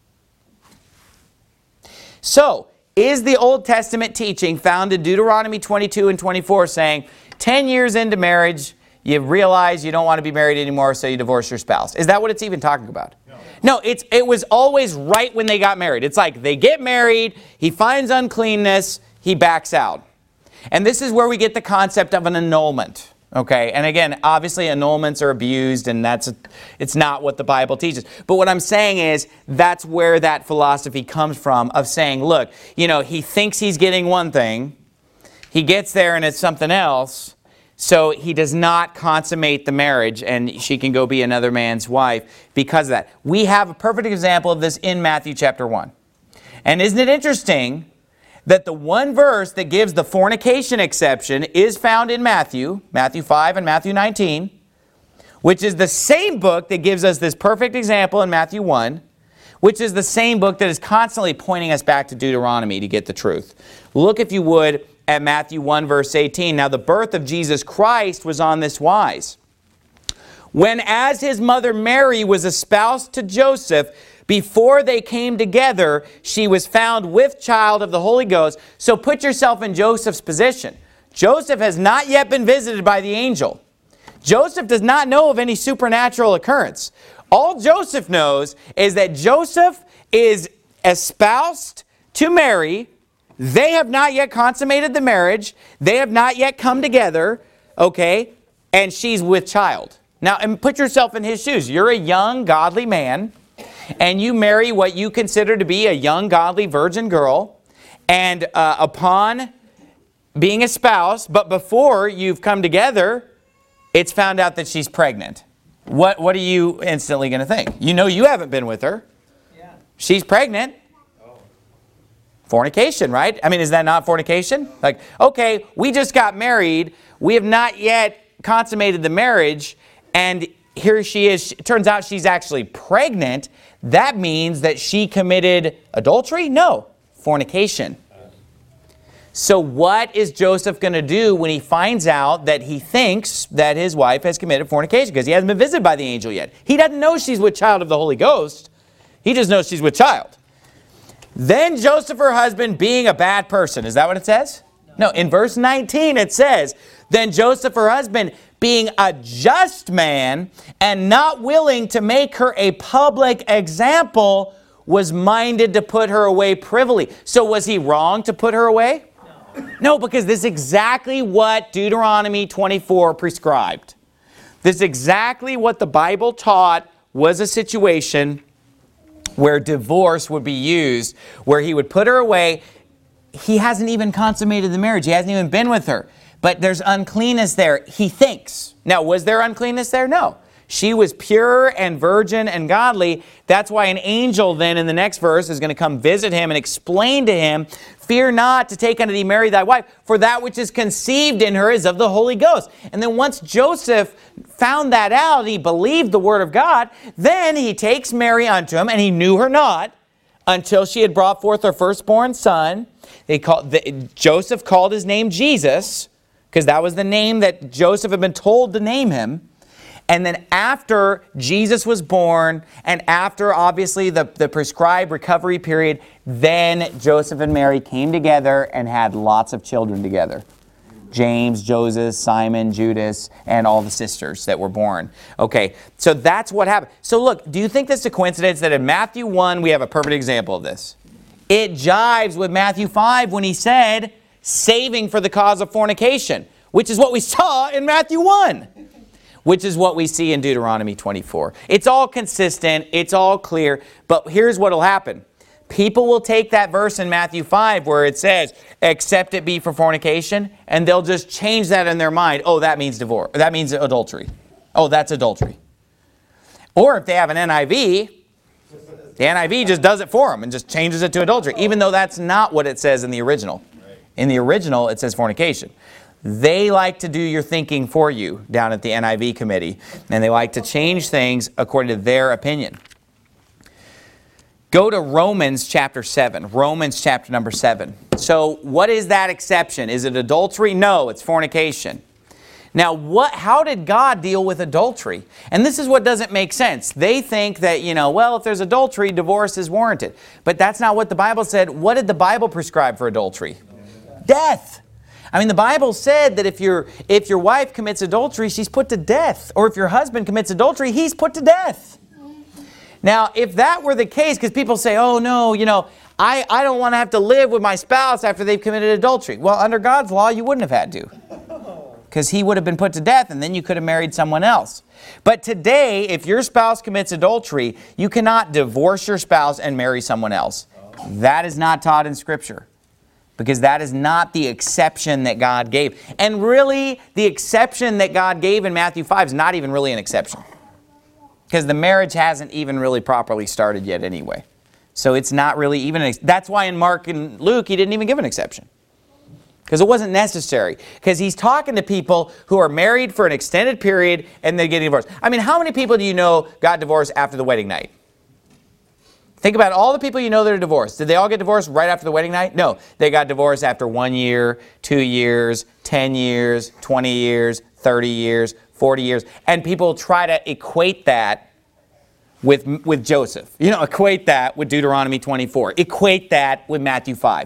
So, is the Old Testament teaching found in Deuteronomy twenty-two and twenty-four saying, ten years into marriage, you realize you don't want to be married anymore, so you divorce your spouse? Is that what it's even talking about? No, no it's, it was always right when they got married. It's like they get married, he finds uncleanness, he backs out. And this is where we get the concept of an annulment. Okay, and again, obviously annulments are abused, and that's a, it's not what the Bible teaches. But what I'm saying is that's where that philosophy comes from of saying, look, you know, he thinks he's getting one thing, he gets there and it's something else, So he does not consummate the marriage, and she can go be another man's wife because of that. We have a perfect example of this in Matthew chapter one. And isn't it interesting that the one verse that gives the fornication exception is found in Matthew, Matthew five and Matthew nineteen, which is the same book that gives us this perfect example in Matthew one, which is the same book that is constantly pointing us back to Deuteronomy to get the truth. Look, if you would, at Matthew one, verse eighteen. Now, the birth of Jesus Christ was on this wise. When as his mother Mary was espoused to Joseph, before they came together, she was found with child of the Holy Ghost. So put yourself in Joseph's position. Joseph has not yet been visited by the angel. Joseph does not know of any supernatural occurrence. All Joseph knows is that Joseph is espoused to Mary. They have not yet consummated the marriage. They have not yet come together, okay? And she's with child. Now, and put yourself in his shoes. You're a young, godly man, and you marry what you consider to be a young, godly, virgin girl. And uh, upon being espoused, but before you've come together, it's found out that she's pregnant. What, what are you instantly going to think? You know you haven't been with her. Yeah. She's pregnant. Oh. Fornication, right? I mean, is that not fornication? Like, okay, we just got married. We have not yet consummated the marriage. And here she is. It turns out she's actually pregnant. That means that she committed adultery? No, fornication. So what is Joseph going to do when he finds out that he thinks that his wife has committed fornication? Because he hasn't been visited by the angel yet. He doesn't know she's with child of the Holy Ghost. He just knows she's with child. Then Joseph, her husband, being a bad person. Is that what it says? No, in verse nineteen it says, then Joseph, her husband, being a just man and not willing to make her a public example, was minded to put her away privily. So was he wrong to put her away? No, because this is exactly what Deuteronomy twenty-four prescribed. This is exactly what the Bible taught was a situation where divorce would be used, where he would put her away. He hasn't even consummated the marriage. He hasn't even been with her. But there's uncleanness there, he thinks. Now, was there uncleanness there? No. She was pure and virgin and godly. That's why an angel then in the next verse is going to come visit him and explain to him, fear not to take unto thee Mary thy wife, for that which is conceived in her is of the Holy Ghost. And then once Joseph found that out, he believed the word of God, then he takes Mary unto him, and he knew her not until she had brought forth her firstborn son. They called, the, Joseph called his name Jesus, because that was the name that Joseph had been told to name him. And then after Jesus was born, and after obviously the, the prescribed recovery period, then Joseph and Mary came together and had lots of children together. James, Joseph, Simon, Judas, and all the sisters that were born. Okay, so that's what happened. So look, do you think this is a coincidence that in Matthew one, we have a perfect example of this? It jives with Matthew five when he said, saving for the cause of fornication, which is what we saw in Matthew one. Which is what we see in Deuteronomy twenty-four. It's all consistent. It's all clear. But here's what will happen. People will take that verse in Matthew five where it says, except it be for fornication, and they'll just change that in their mind. Oh, that means divorce. That means adultery. Oh, that's adultery. Or if they have an N I V, the N I V just does it for them and just changes it to adultery, even though that's not what it says in the original. In the original, it says fornication. They like to do your thinking for you down at the N I V committee, and they like to change things according to their opinion. Go to Romans chapter seven. Romans chapter number seven. So what is that exception? Is it adultery? No, it's fornication. Now, what? How did God deal with adultery? And this is what doesn't make sense. They think that, you know, well, if there's adultery, divorce is warranted. But that's not what the Bible said. What did the Bible prescribe for adultery? Death. I mean, the Bible said that if your if your wife commits adultery, she's put to death. Or if your husband commits adultery, he's put to death. Now, if that were the case, because people say, oh, no, you know, I, I don't want to have to live with my spouse after they've committed adultery. Well, under God's law, you wouldn't have had to. Because he would have been put to death, and then you could have married someone else. But today, if your spouse commits adultery, you cannot divorce your spouse and marry someone else. That is not taught in Scripture. because that is not the exception that God gave. And really, the exception that God gave in Matthew five is not even really an exception, because the marriage hasn't even really properly started yet anyway. So it's not really even, an, that's why in Mark and Luke, he didn't even give an exception. Because it wasn't necessary. Because he's talking to people who are married for an extended period and they get divorced. I mean, how many people do you know got divorced after the wedding night? Think about all the people you know that are divorced. Did they all get divorced right after the wedding night? No. They got divorced after one year, two years, ten years, twenty years, thirty years, forty years. And people try to equate that with, with Joseph. You know, equate that with Deuteronomy twenty-four. Equate that with Matthew five.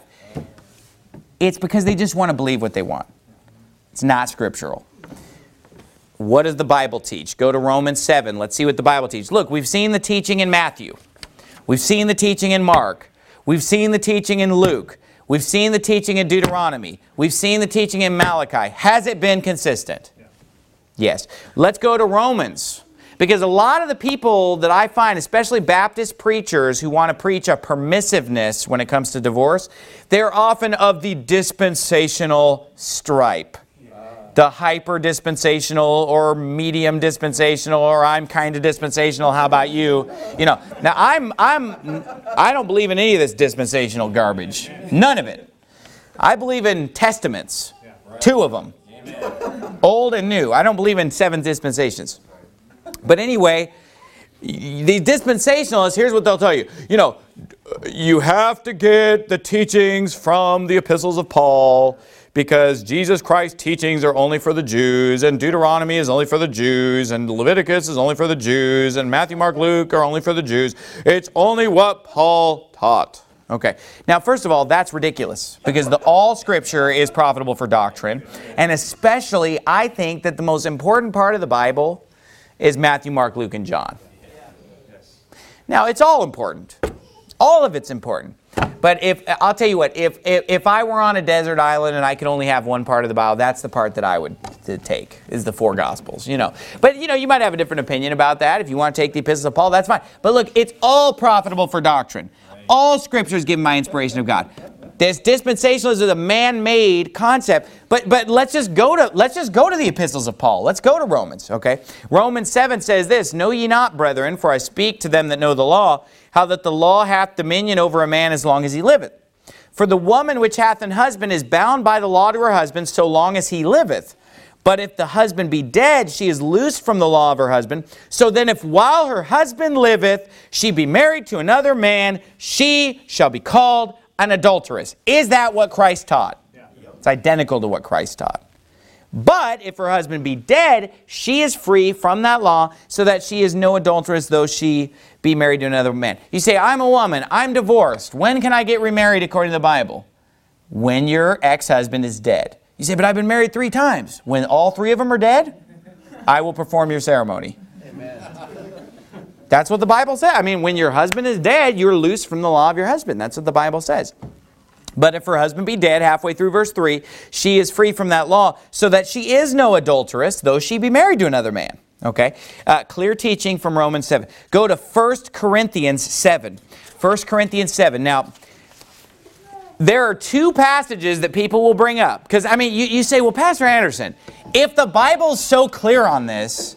It's because they just want to believe what they want. It's not scriptural. What does the Bible teach? Go to Romans seven. Let's see what the Bible teaches. Look, we've seen the teaching in Matthew. We've seen the teaching in Mark. We've seen the teaching in Luke. We've seen the teaching in Deuteronomy. We've seen the teaching in Malachi. Has it been consistent? Yeah. Yes. Let's go to Romans. Because a lot of the people that I find, especially Baptist preachers who want to preach a permissiveness when it comes to divorce, they're often of the dispensational stripe. The hyper-dispensational or medium dispensational, or I'm kind of dispensational, how about you? You know, now I'm, I'm, I don't believe in any of this dispensational garbage. None of it. I believe in testaments. Two of them. Old and new. I don't believe in seven dispensations. But anyway, the dispensationalists, here's what they'll tell you. You know, you have to get the teachings from the epistles of Paul because Jesus Christ's teachings are only for the Jews, and Deuteronomy is only for the Jews, and Leviticus is only for the Jews, and Matthew, Mark, Luke are only for the Jews. It's only what Paul taught. Okay. Now, first of all, that's ridiculous because the all Scripture is profitable for doctrine, and especially I think that the most important part of the Bible is Matthew, Mark, Luke, and John. Now, it's all important. All of it's important. But if I'll tell you what, if, if if I were on a desert island and I could only have one part of the Bible, that's the part that I would take, is the four Gospels, you know. But, you know, you might have a different opinion about that. If you want to take the epistles of Paul, that's fine. But look, it's all profitable for doctrine. All Scripture is given by inspiration of God. This dispensationalism is a man-made concept, but but let's just go to let's just go to the epistles of Paul. Let's go to Romans, okay? Romans seven says this, "Know ye not, brethren, for I speak to them that know the law, how that the law hath dominion over a man as long as he liveth. For the woman which hath an husband is bound by the law to her husband so long as he liveth. But if the husband be dead, she is loosed from the law of her husband. So then if while her husband liveth, she be married to another man, she shall be called an adulteress." Is that what Christ taught? Yeah. It's identical to what Christ taught. But if her husband be dead, she is free from that law, so that she is no adulteress, though she be married to another man. You say, I'm a woman, I'm divorced. When can I get remarried according to the Bible? When your ex-husband is dead. You say, but I've been married three times. When all three of them are dead, I will perform your ceremony. Amen. That's what the Bible says. I mean, when your husband is dead, you're loose from the law of your husband. That's what the Bible says. But if her husband be dead, halfway through verse three, she is free from that law, so that she is no adulteress, though she be married to another man. Okay? Uh, clear teaching from Romans seven. Go to First Corinthians seven. First Corinthians seven. Now, there are two passages that people will bring up. Because, I mean, you, you say, well, Pastor Anderson, if the Bible's so clear on this,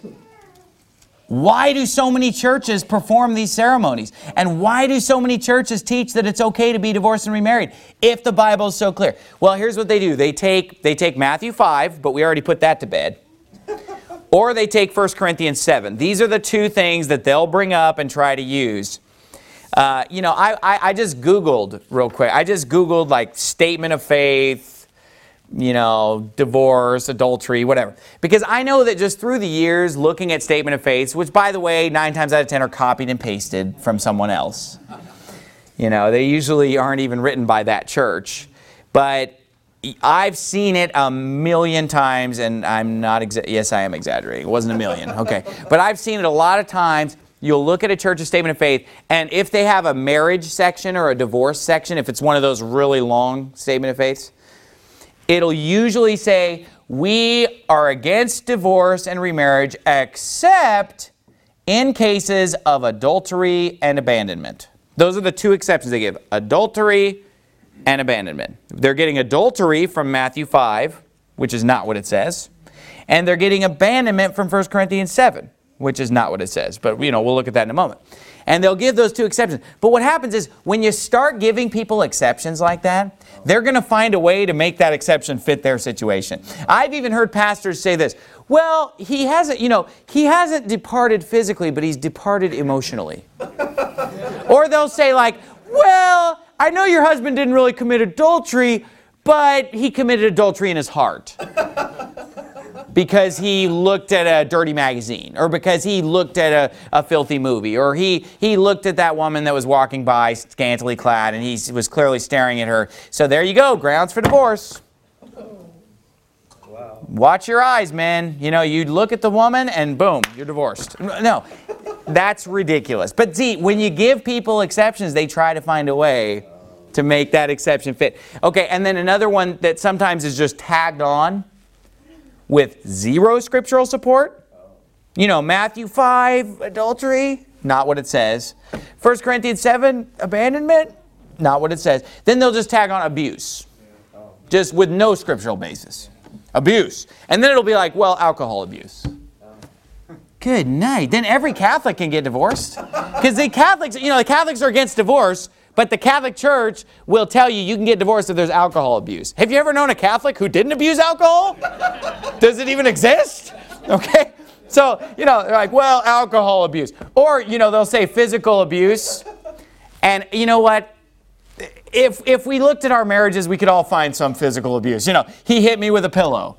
why do so many churches perform these ceremonies? And why do so many churches teach that it's okay to be divorced and remarried if the Bible is so clear? Well, here's what they do. They take, they take Matthew five, but we already put that to bed. Or they take First Corinthians seven. These are the two things that they'll bring up and try to use. Uh, you know, I, I, I just Googled real quick. I just Googled like statement of faith, you know, divorce, adultery, whatever. Because I know that just through the years, looking at statement of faith, which by the way, nine times out of ten are copied and pasted from someone else. You know, they usually aren't even written by that church. But I've seen it a million times, and I'm not, exa- yes, I am exaggerating. It wasn't a million, okay. But I've seen it a lot of times. You'll look at a church's statement of faith, and if they have a marriage section or a divorce section, if it's one of those really long statement of faiths, it'll usually say, we are against divorce and remarriage except in cases of adultery and abandonment. Those are the two exceptions they give, adultery and abandonment. They're getting adultery from Matthew five, which is not what it says. And they're getting abandonment from First Corinthians seven, which is not what it says. But, you know, we'll look at that in a moment. And they'll give those two exceptions. But what happens is when you start giving people exceptions like that, they're going to find a way to make that exception fit their situation. I've even heard pastors say this, well, he hasn't, you know, he hasn't departed physically, but he's departed emotionally. Or they'll say like, well, I know your husband didn't really commit adultery, but he committed adultery in his heart. Because he looked at a dirty magazine, or because he looked at a, a filthy movie, or he, he looked at that woman that was walking by scantily clad and he was clearly staring at her. So there you go, grounds for divorce. Wow. Watch your eyes, man. You know, you look at the woman and boom, you're divorced. No, that's ridiculous. But see, when you give people exceptions, they try to find a way to make that exception fit. Okay, and then another one that sometimes is just tagged on with zero scriptural support. You know, Matthew five, adultery, not what it says. First Corinthians seven, abandonment, not what it says. Then they'll just tag on abuse, just with no scriptural basis. Abuse. And then it'll be like, well, alcohol abuse. Good night. Then every Catholic can get divorced. Because the Catholics, you know, the Catholics are against divorce, but the Catholic Church will tell you you can get divorced if there's alcohol abuse. Have you ever known a Catholic who didn't abuse alcohol? Does it even exist? Okay. So, you know, they're like, well, alcohol abuse. Or, you know, they'll say physical abuse. And you know what? If, if we looked at our marriages, we could all find some physical abuse. You know, he hit me with a pillow.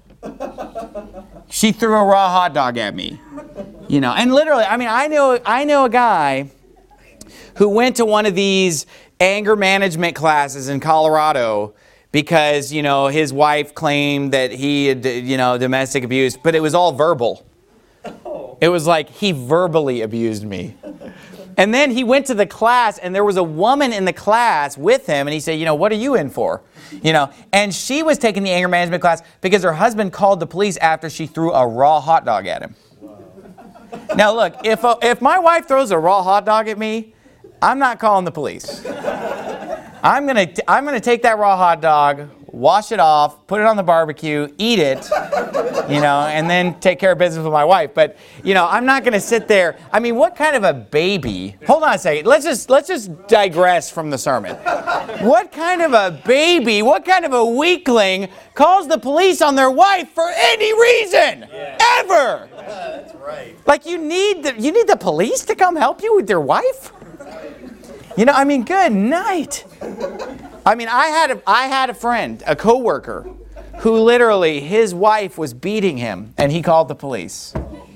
She threw a raw hot dog at me. You know, and literally, I mean, I know, I know a guy who went to one of these anger management classes in Colorado because, you know, his wife claimed that he had, you know, domestic abuse, but it was all verbal. It was like he verbally abused me. And then he went to the class and there was a woman in the class with him and he said, you know, what are you in for? You know, and she was taking the anger management class because her husband called the police after she threw a raw hot dog at him. Now look, if, a, if my wife throws a raw hot dog at me, I'm not calling the police. I'm gonna, I'm gonna take that raw hot dog, wash it off, put it on the barbecue, eat it, you know, and then take care of business with my wife. But, you know, I'm not gonna sit there. I mean, what kind of a baby? Hold on a second. Let's just, let's just digress from the sermon. What kind of a baby, what kind of a weakling calls the police on their wife for any reason? Yeah. Ever? Yeah, that's right. Like you need the, you need the police to come help you with your wife? You know, I mean, good night. I mean, I had a, I had a friend, a coworker, who literally, his wife was beating him, and he called the police.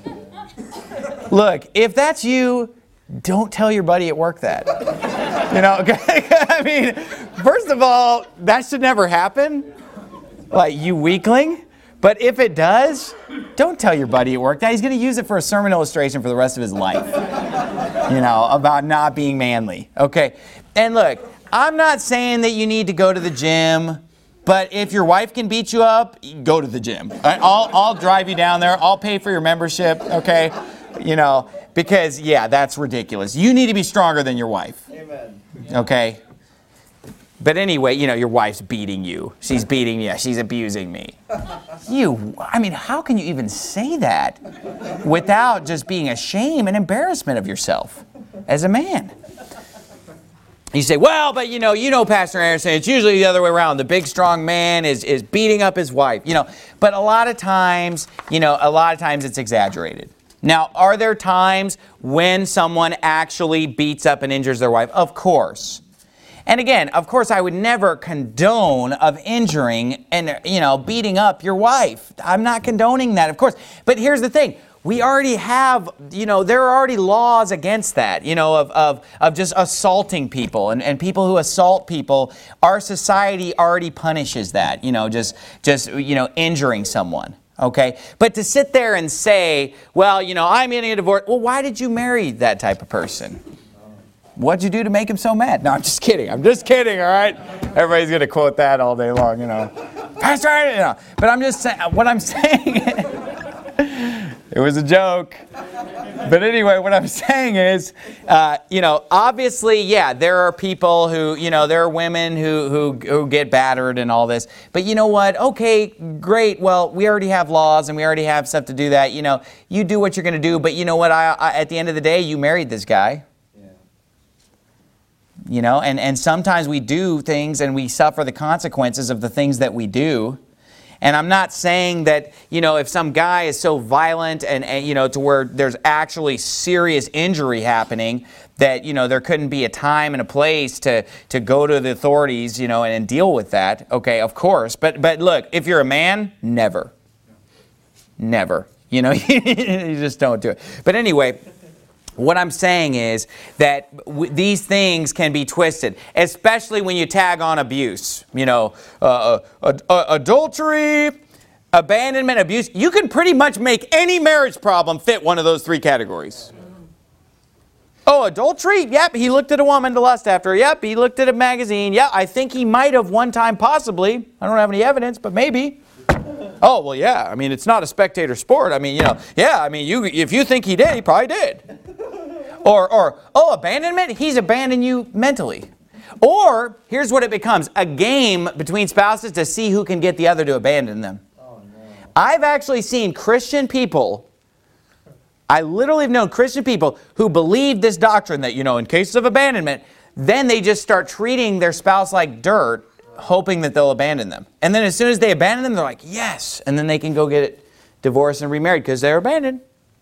Look, if that's you, don't tell your buddy at work that. You know, I mean, first of all, that should never happen. Like, you weakling. But if it does, don't tell your buddy at work that. He's going to use it for a sermon illustration for the rest of his life. You know, about not being manly. Okay. And look, I'm not saying that you need to go to the gym, but if your wife can beat you up, go to the gym. I'll, I'll drive you down there. I'll pay for your membership. Okay. You know, because, yeah, that's ridiculous. You need to be stronger than your wife. Amen. Okay. But anyway, you know, your wife's beating you. She's beating me. She's abusing me. You, I mean, how can you even say that without just being a shame and embarrassment of yourself as a man? You say, well, but you know, you know, Pastor Anderson, it's usually the other way around. The big, strong man is, is beating up his wife, you know. But a lot of times, you know, a lot of times it's exaggerated. Now, are there times when someone actually beats up and injures their wife? Of course. And again, of course, I would never condone of injuring and, you know, beating up your wife. I'm not condoning that, of course. But here's the thing. We already have, you know, there are already laws against that, you know, of, of, of just assaulting people and, and people who assault people. Our society already punishes that, you know, just, just, you know, injuring someone. Okay. But to sit there and say, well, you know, I'm getting a divorce. Well, why did you marry that type of person? What'd you do to make him so mad? No, I'm just kidding. I'm just kidding, all right? Everybody's going to quote that all day long, you know. Pastor, you know. But I'm just saying, what I'm saying It was a joke. But anyway, what I'm saying is, uh, you know, obviously, yeah, there are people who, you know, there are women who, who, who get battered and all this. But you know what? Okay, great. Well, we already have laws and we already have stuff to do that. You know, you do what you're going to do. But you know what? I, I, at the end of the day, you married this guy. Yeah. You know, and, and sometimes we do things and we suffer the consequences of the things that we do. And I'm not saying that, you know, if some guy is so violent and, and, you know, to where there's actually serious injury happening, that, you know, there couldn't be a time and a place to, to go to the authorities, you know, and, and deal with that. Okay, of course. But, but look, if you're a man, never. Never. You know, you just don't do it. But anyway, what I'm saying is that w- these things can be twisted, especially when you tag on abuse. You know, uh, uh, uh, adultery, abandonment, abuse. You can pretty much make any marriage problem fit one of those three categories. Oh, adultery? Yep, he looked at a woman to lust after her. Yep, he looked at a magazine. Yeah, I think he might have one time possibly. I don't have any evidence, but maybe. Oh, well, yeah. I mean, it's not a spectator sport. I mean, you know, yeah, I mean, you if you think he did, he probably did. Or, or, oh, abandonment? He's abandoned you mentally. Or, here's what it becomes. A game between spouses to see who can get the other to abandon them. Oh, no. I've actually seen Christian people, I literally have known Christian people who believe this doctrine that, you know, in cases of abandonment, then they just start treating their spouse like dirt, hoping that they'll abandon them. And then as soon as they abandon them, they're like, yes. And then they can go get it divorced and remarried because they're abandoned.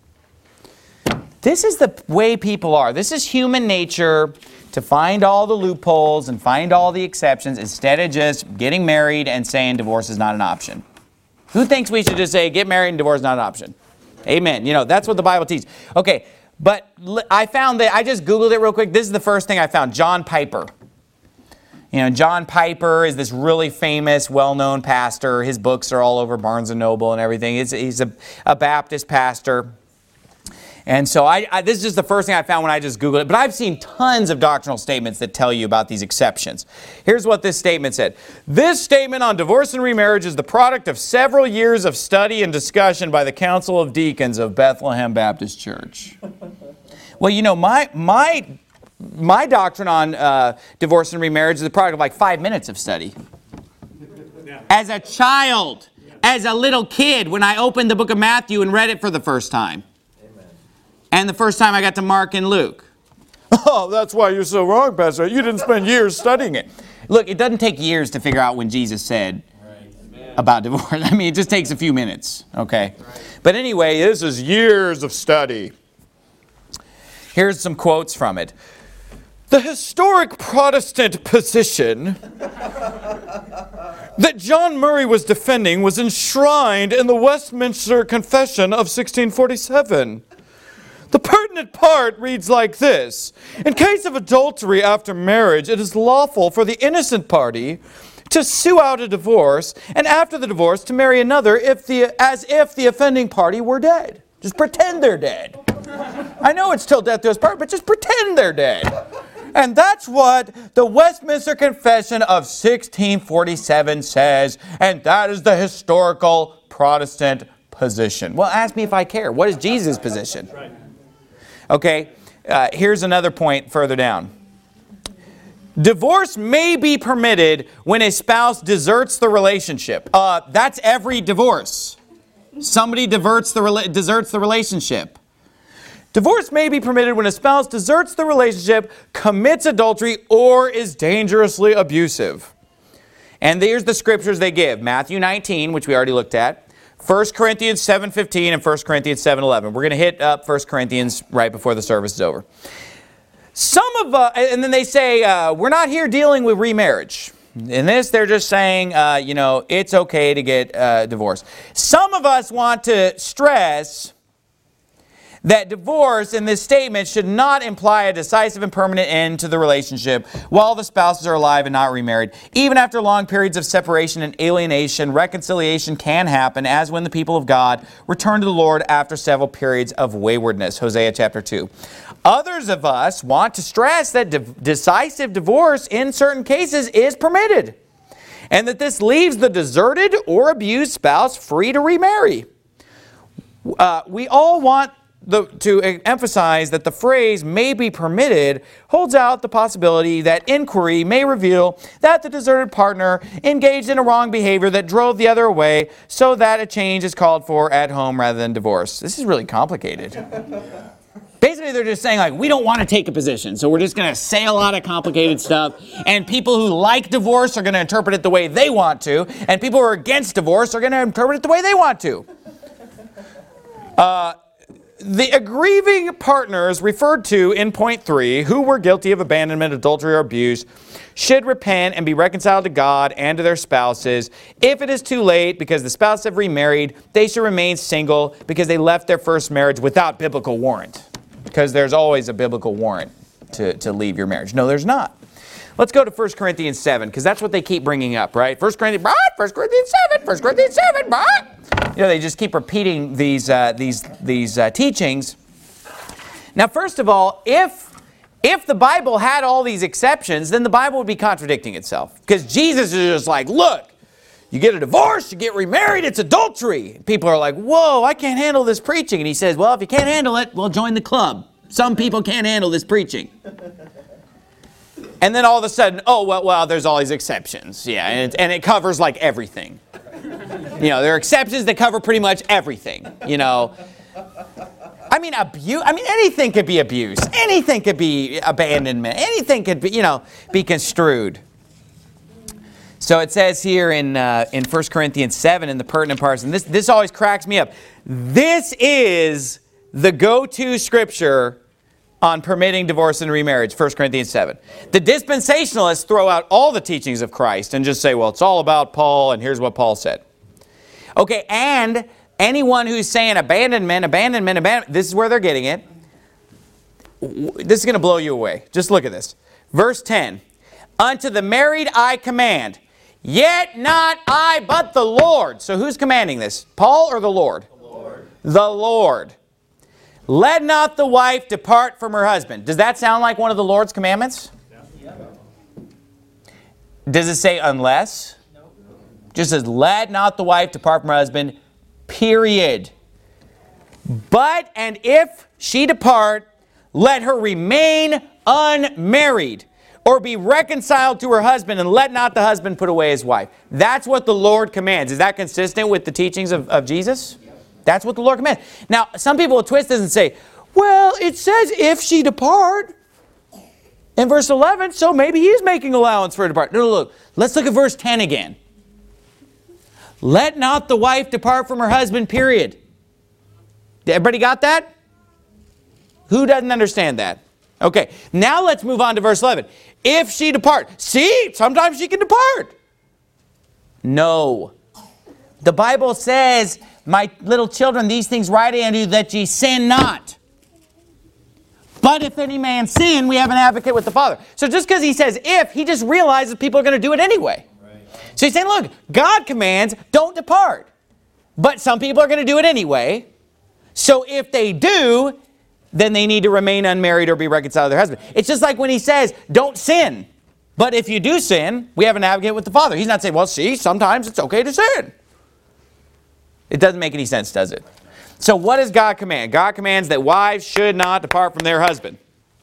This is the way people are. This is human nature, to find all the loopholes and find all the exceptions instead of just getting married and saying divorce is not an option. Who thinks we should just say get married and divorce is not an option? Amen. You know, that's what the Bible teaches. Okay, but I found that, I just Googled it real quick. This is the first thing I found. John Piper. You know, John Piper is this really famous, well-known pastor. His books are all over Barnes and Noble and everything. He's, he's a, a Baptist pastor. And so I, I, this is just the first thing I found when I just Googled it. But I've seen tons of doctrinal statements that tell you about these exceptions. Here's what this statement said. This statement on divorce and remarriage is the product of several years of study and discussion by the Council of Deacons of Bethlehem Baptist Church. Well, you know, my my my doctrine on uh, divorce and remarriage is the product of like five minutes of study. As a child, as a little kid, when I opened the book of Matthew and read it for the first time. And the first time I got to Mark and Luke. Oh, that's why you're so wrong, Pastor. You didn't spend years studying it. Look, it doesn't take years to figure out when Jesus said right. about divorce. I mean, it just takes a few minutes, okay? Right. But anyway, this is years of study. Here's some quotes from it. The historic Protestant position that John Murray was defending was enshrined in the Westminster Confession of sixteen forty-seven. The pertinent part reads like this. In case of adultery after marriage, it is lawful for the innocent party to sue out a divorce, and after the divorce to marry another if the, as if the offending party were dead. Just pretend they're dead. I know it's till death do us part, but just pretend they're dead. And that's what the Westminster Confession of sixteen forty-seven says, and that is the historical Protestant position. Well, ask me if I care. What is Jesus' position? Okay, uh, here's another point further down. Divorce may be permitted when a spouse deserts the relationship. Uh, that's every divorce. Somebody diverts the rela- deserts the relationship. Divorce may be permitted when a spouse deserts the relationship, commits adultery, or is dangerously abusive. And here's the scriptures they give. Matthew nineteen, which we already looked at. First Corinthians seven fifteen and First Corinthians seven eleven. We're going to hit up First Corinthians right before the service is over. Some of, uh, and then they say, uh, we're not here dealing with remarriage. In this, they're just saying, uh, you know, it's okay to get uh, divorced. Some of us want to stress that divorce in this statement should not imply a decisive and permanent end to the relationship while the spouses are alive and not remarried. Even after long periods of separation and alienation, reconciliation can happen, as when the people of God return to the Lord after several periods of waywardness. Hosea chapter two. Others of us want to stress that de- decisive divorce in certain cases is permitted, and that this leaves the deserted or abused spouse free to remarry. uh, we all want the, to emphasize that the phrase may be permitted holds out the possibility that inquiry may reveal that the deserted partner engaged in a wrong behavior that drove the other away, so that a change is called for at home rather than divorce. This is really complicated. Basically, they're just saying, like, we don't want to take a position, so we're just going to say a lot of complicated stuff, and people who like divorce are going to interpret it the way they want to, and people who are against divorce are going to interpret it the way they want to. Uh, the aggrieving partners referred to in point three, who were guilty of abandonment, adultery, or abuse, should repent and be reconciled to God and to their spouses. If it is too late because the spouse have remarried, they should remain single because they left their first marriage without biblical warrant. Because there's always a biblical warrant to, to leave your marriage. No, there's not. Let's go to First Corinthians seven, because that's what they keep bringing up, right? First Corinthians, First Corinthians seven, First Corinthians seven, you know, they just keep repeating these, uh, these, these uh, teachings. Now, first of all, if, if the Bible had all these exceptions, then the Bible would be contradicting itself. Because Jesus is just like, look, you get a divorce, you get remarried, it's adultery. People are like, whoa, I can't handle this preaching. And he says, well, if you can't handle it, well, join the club. Some people can't handle this preaching. And then all of a sudden, oh, well, well there's all these exceptions. Yeah, and it, and it covers like everything. You know, there are exceptions that cover pretty much everything. You know, I mean, abuse, I mean, anything could be abuse. Anything could be abandonment. Anything could be, you know, be construed. So it says here in uh, in First Corinthians seven in the pertinent parts, and this, this always cracks me up. This is the go-to scripture on permitting divorce and remarriage, First Corinthians seven. The dispensationalists throw out all the teachings of Christ and just say, well, it's all about Paul, and here's what Paul said. Okay, and anyone who's saying abandonment, abandonment, abandonment, this is where they're getting it. This is going to blow you away. Just look at this. Verse ten. Unto the married I command, yet not I, but the Lord. So who's commanding this? Paul or the Lord? The Lord. The Lord. Let not the wife depart from her husband. Does that sound like one of the Lord's commandments? Yeah. Does it say unless? No. Just says, let not the wife depart from her husband, period. But, and if she depart, let her remain unmarried, or be reconciled to her husband, and let not the husband put away his wife. That's what the Lord commands. Is that consistent with the teachings of, of Jesus? Yep. That's what the Lord commands. Now, some people will twist this and say, well, it says if she depart in verse eleven, so maybe he's making allowance for her to depart. No, no, look. Let's look at verse ten again. Let not the wife depart from her husband, period. Everybody got that? Who doesn't understand that? Okay, now let's move on to verse eleven. If she depart. See, sometimes she can depart. No. The Bible says, my little children, these things write unto you that ye sin not. But if any man sin, we have an advocate with the Father. So just because he says if, he just realizes people are going to do it anyway. Right. So he's saying, look, God commands, don't depart. But some people are going to do it anyway. So if they do, then they need to remain unmarried or be reconciled to their husband. It's just like when he says, don't sin. But if you do sin, we have an advocate with the Father. He's not saying, well, see, sometimes it's okay to sin. It doesn't make any sense, does it? So what does God command? God commands that wives should not depart from their husband.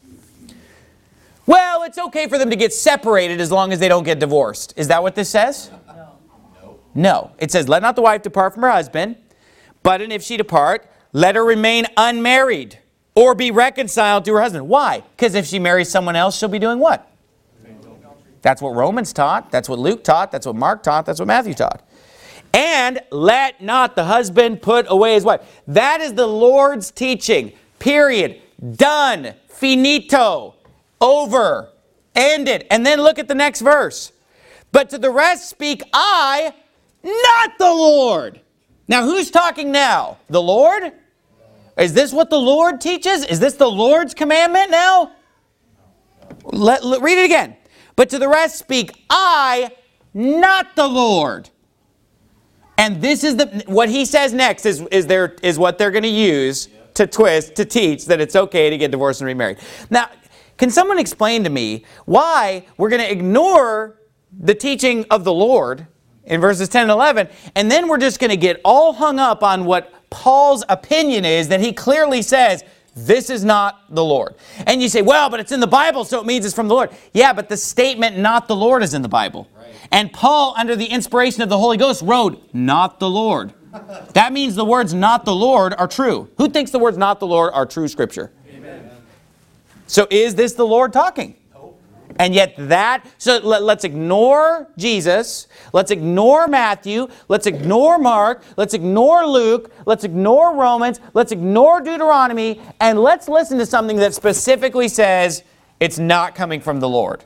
Well, it's okay for them to get separated as long as they don't get divorced. Is that what this says? No. No. It says, let not the wife depart from her husband, but and if she depart, let her remain unmarried or be reconciled to her husband. Why? Because if she marries someone else, she'll be doing what? That's what Romans taught. That's what Luke taught. That's what Mark taught. That's what Matthew taught. And let not the husband put away his wife. That is the Lord's teaching. Period. Done. Finito. Over. Ended. And then look at the next verse. But to the rest speak I, not the Lord. Now who's talking now? The Lord? Is this what the Lord teaches? Is this the Lord's commandment now? Let, let, read it again. But to the rest speak I, not the Lord. And this is the what he says next is, is, there, is what they're going to use to twist, to teach that it's okay to get divorced and remarried. Now, can someone explain to me why we're going to ignore the teaching of the Lord in verses ten and eleven, and then we're just going to get all hung up on what Paul's opinion is that he clearly says, this is not the Lord. And you say, well, but it's in the Bible, so it means it's from the Lord. Yeah, but the statement, not the Lord, is in the Bible. Right. And Paul, under the inspiration of the Holy Ghost, wrote, not the Lord. That means the words not the Lord are true. Who thinks the words not the Lord are true Scripture? Amen. So is this the Lord talking? And yet that, so let, let's ignore Jesus, let's ignore Matthew, let's ignore Mark, let's ignore Luke, let's ignore Romans, let's ignore Deuteronomy, and let's listen to something that specifically says it's not coming from the Lord.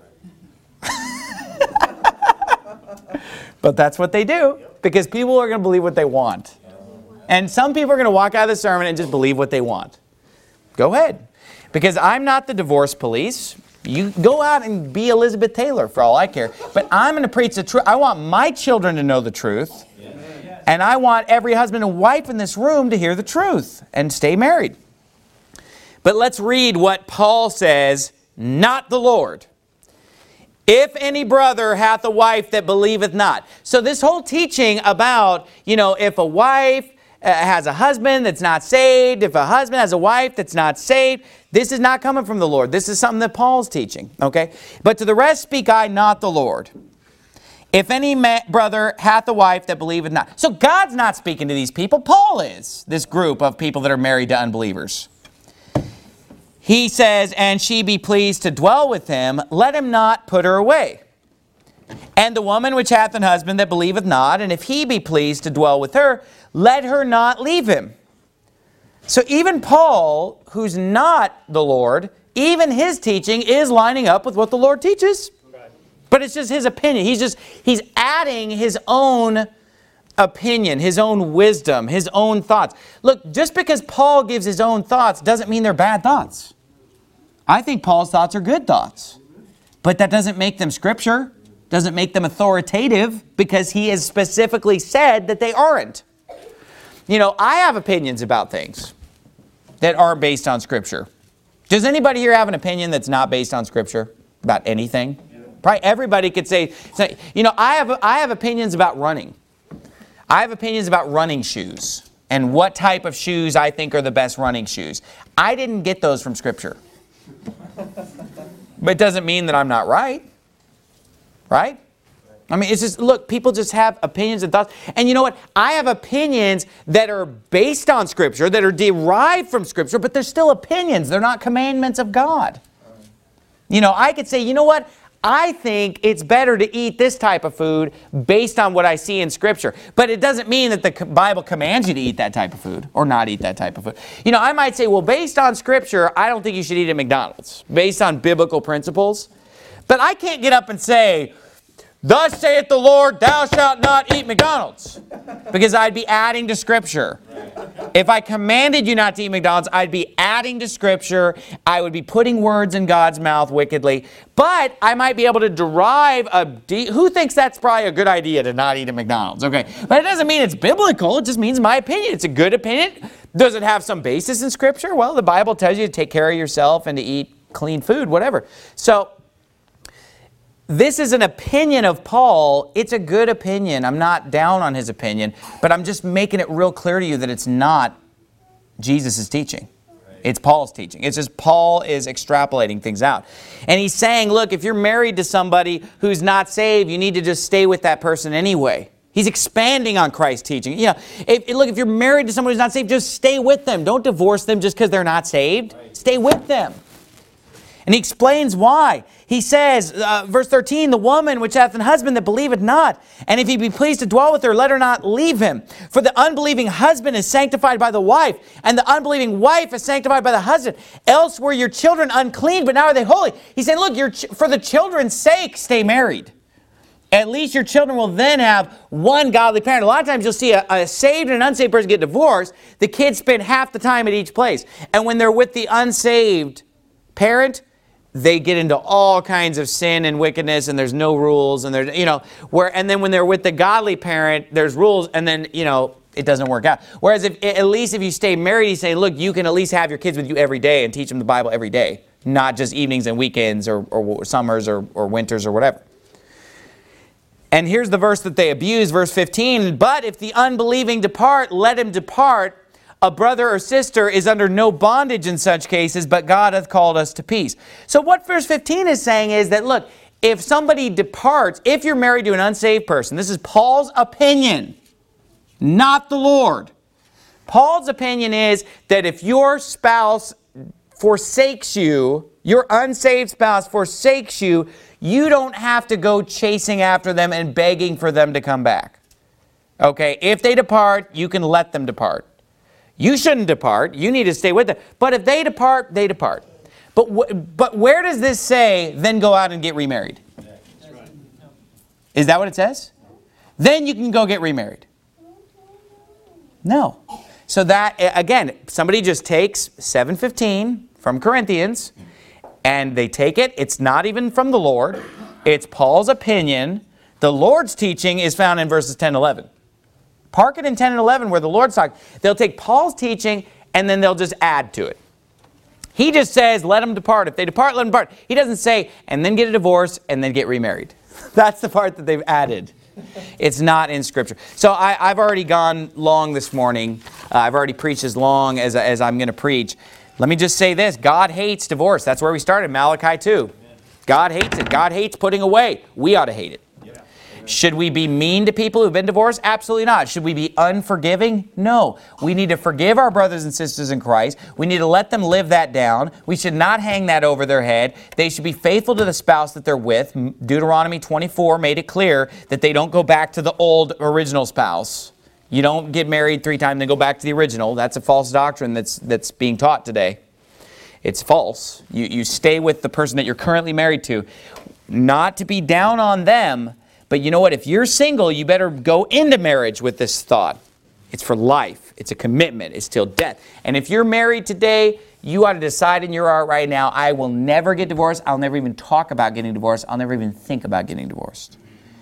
But that's what they do, because people are going to believe what they want. And some people are going to walk out of the sermon and just believe what they want. Go ahead. Because I'm not the divorce police. You go out and be Elizabeth Taylor for all I care. But I'm going to preach the truth. I want my children to know the truth. And I want every husband and wife in this room to hear the truth and stay married. But let's read what Paul says, not the Lord. If any brother hath a wife that believeth not. So this whole teaching about, you know, if a wife uh, has a husband that's not saved, if a husband has a wife that's not saved, this is not coming from the Lord. This is something that Paul's teaching, okay? But to the rest speak I, not the Lord. If any brother hath a wife that believeth not. So God's not speaking to these people. Paul is, this group of people that are married to unbelievers. He says, and she be pleased to dwell with him, let him not put her away. And the woman which hath an husband that believeth not, and if he be pleased to dwell with her, let her not leave him. So even Paul, who's not the Lord, even his teaching is lining up with what the Lord teaches. Okay. But it's just his opinion. He's just, he's adding his own opinion, his own wisdom, his own thoughts. Look, just because Paul gives his own thoughts doesn't mean they're bad thoughts. I think Paul's thoughts are good thoughts. But that doesn't make them Scripture, doesn't make them authoritative, because he has specifically said that they aren't. You know, I have opinions about things that aren't based on Scripture. Does anybody here have an opinion that's not based on Scripture about anything? Yeah. Probably everybody could say, say, you know, I have, I have opinions about running. I have opinions about running shoes and what type of shoes I think are the best running shoes. I didn't get those from Scripture. But it doesn't mean that I'm not right. Right? I mean, it's just, look, people just have opinions and thoughts. And you know what? I have opinions that are based on Scripture, that are derived from Scripture, but they're still opinions. They're not commandments of God. You know, I could say, you know what? I think it's better to eat this type of food based on what I see in Scripture. But it doesn't mean that the Bible commands you to eat that type of food or not eat that type of food. You know, I might say, well, based on Scripture, I don't think you should eat at McDonald's, based on biblical principles. But I can't get up and say, thus saith the Lord, thou shalt not eat McDonald's. Because I'd be adding to Scripture. If I commanded you not to eat McDonald's, I'd be adding to Scripture. I would be putting words in God's mouth wickedly. But I might be able to derive a... De- Who thinks that's probably a good idea to not eat at McDonald's? Okay, but it doesn't mean it's biblical. It just means my opinion. It's a good opinion. Does it have some basis in Scripture? Well, the Bible tells you to take care of yourself and to eat clean food, whatever. So... this is an opinion of Paul. It's a good opinion. I'm not down on his opinion, but I'm just making it real clear to you that it's not Jesus' teaching. Right. It's Paul's teaching. It's just Paul is extrapolating things out. And he's saying, look, if you're married to somebody who's not saved, you need to just stay with that person anyway. He's expanding on Christ's teaching. You know, if, look, if you're married to someone who's not saved, just stay with them. Don't divorce them just because they're not saved. Right. Stay with them. And he explains why. He says, uh, verse thirteen, the woman which hath an husband that believeth not, and if he be pleased to dwell with her, let her not leave him. For the unbelieving husband is sanctified by the wife, and the unbelieving wife is sanctified by the husband. Else were your children unclean, but now are they holy. He's saying, look, your ch- for the children's sake, stay married. At least your children will then have one godly parent. A lot of times you'll see a, a saved and an unsaved person get divorced. The kids spend half the time at each place. And when they're with the unsaved parent, they get into all kinds of sin and wickedness, and there's no rules, and there's, you know, where, and then when they're with the godly parent, there's rules, and then, you know, it doesn't work out. Whereas if, at least if you stay married, he's saying, look, you can at least have your kids with you every day and teach them the Bible every day, not just evenings and weekends or, or summers or, or winters or whatever. And here's the verse that they abuse, verse fifteen, but if the unbelieving depart, let him depart. a brother or sister is under no bondage in such cases, but God hath called us to peace. So what verse fifteen is saying is that, look, if somebody departs, if you're married to an unsaved person, this is Paul's opinion, not the Lord. Paul's opinion is that if your spouse forsakes you, your unsaved spouse forsakes you, you don't have to go chasing after them and begging for them to come back. Okay, if they depart, you can let them depart. You shouldn't depart. You need to stay with them. But if they depart, they depart. But, wh but where does this say, then go out and get remarried? That's right. Is that what it says? Then you can go get remarried. No. So that, again, somebody just takes seven fifteen from Corinthians, and they take it. It's not even from the Lord. It's Paul's opinion. The Lord's teaching is found in verses ten and eleven. Park it in ten and eleven where the Lord's talking. They'll take Paul's teaching, and then they'll just add to it. He just says, let them depart. If they depart, let them depart. He doesn't say, and then get a divorce, and then get remarried. That's the part that they've added. It's not in Scripture. So I, I've already gone long this morning. Uh, I've already preached as long as, as I'm going to preach. Let me just say this. God hates divorce. That's where we started, Malachi two. God hates it. God hates putting away. We ought to hate it. Should we be mean to people who've been divorced? Absolutely not. Should we be unforgiving? No. We need to forgive our brothers and sisters in Christ. We need to let them live that down. We should not hang that over their head. They should be faithful to the spouse that they're with. Deuteronomy twenty-four made it clear that they don't go back to the old original spouse. You don't get married three times and then go back to the original. That's a false doctrine that's, that's being taught today. It's false. You, you stay with the person that you're currently married to. Not to be down on them, but you know what? If you're single, you better go into marriage with this thought. It's for life. It's a commitment. It's till death. And if you're married today, you ought to decide in your heart right now, I will never get divorced. I'll never even talk about getting divorced. I'll never even think about getting divorced.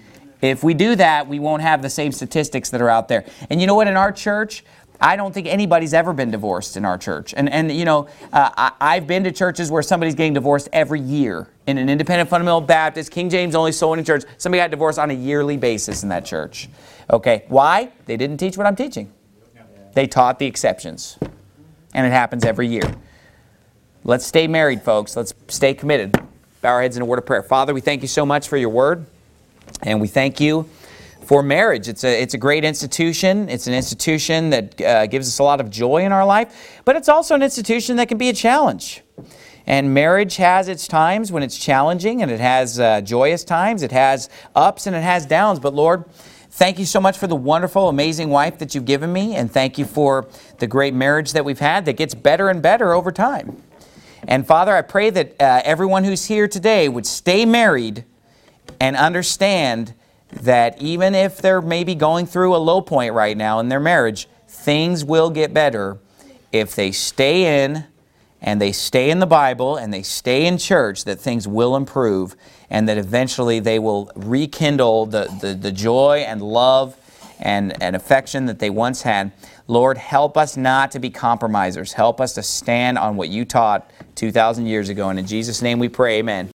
If we do that, we won't have the same statistics that are out there. And you know what? In our church, I don't think anybody's ever been divorced in our church. And, and you know, uh, I, I've been to churches where somebody's getting divorced every year. In an independent fundamental Baptist, King James only soul winning church, somebody got divorced on a yearly basis in that church. Okay, why? They didn't teach what I'm teaching. They taught the exceptions. And it happens every year. Let's stay married, folks. Let's stay committed. Bow our heads in a word of prayer. Father, we thank you so much for your word. And we thank you for marriage. It's a, it's a great institution. It's an institution that uh, gives us a lot of joy in our life. But it's also an institution that can be a challenge. And marriage has its times when it's challenging, and it has uh, joyous times. It has ups and it has downs. But Lord, thank you so much for the wonderful, amazing wife that you've given me. And thank you for the great marriage that we've had that gets better and better over time. And Father, I pray that uh, everyone who's here today would stay married and understand that even if they're maybe going through a low point right now in their marriage, things will get better if they stay in and they stay in the Bible and they stay in church, that things will improve and that eventually they will rekindle the, the, the joy and love and, and affection that they once had. Lord, help us not to be compromisers. Help us to stand on what you taught two thousand years ago. And in Jesus' name we pray, amen.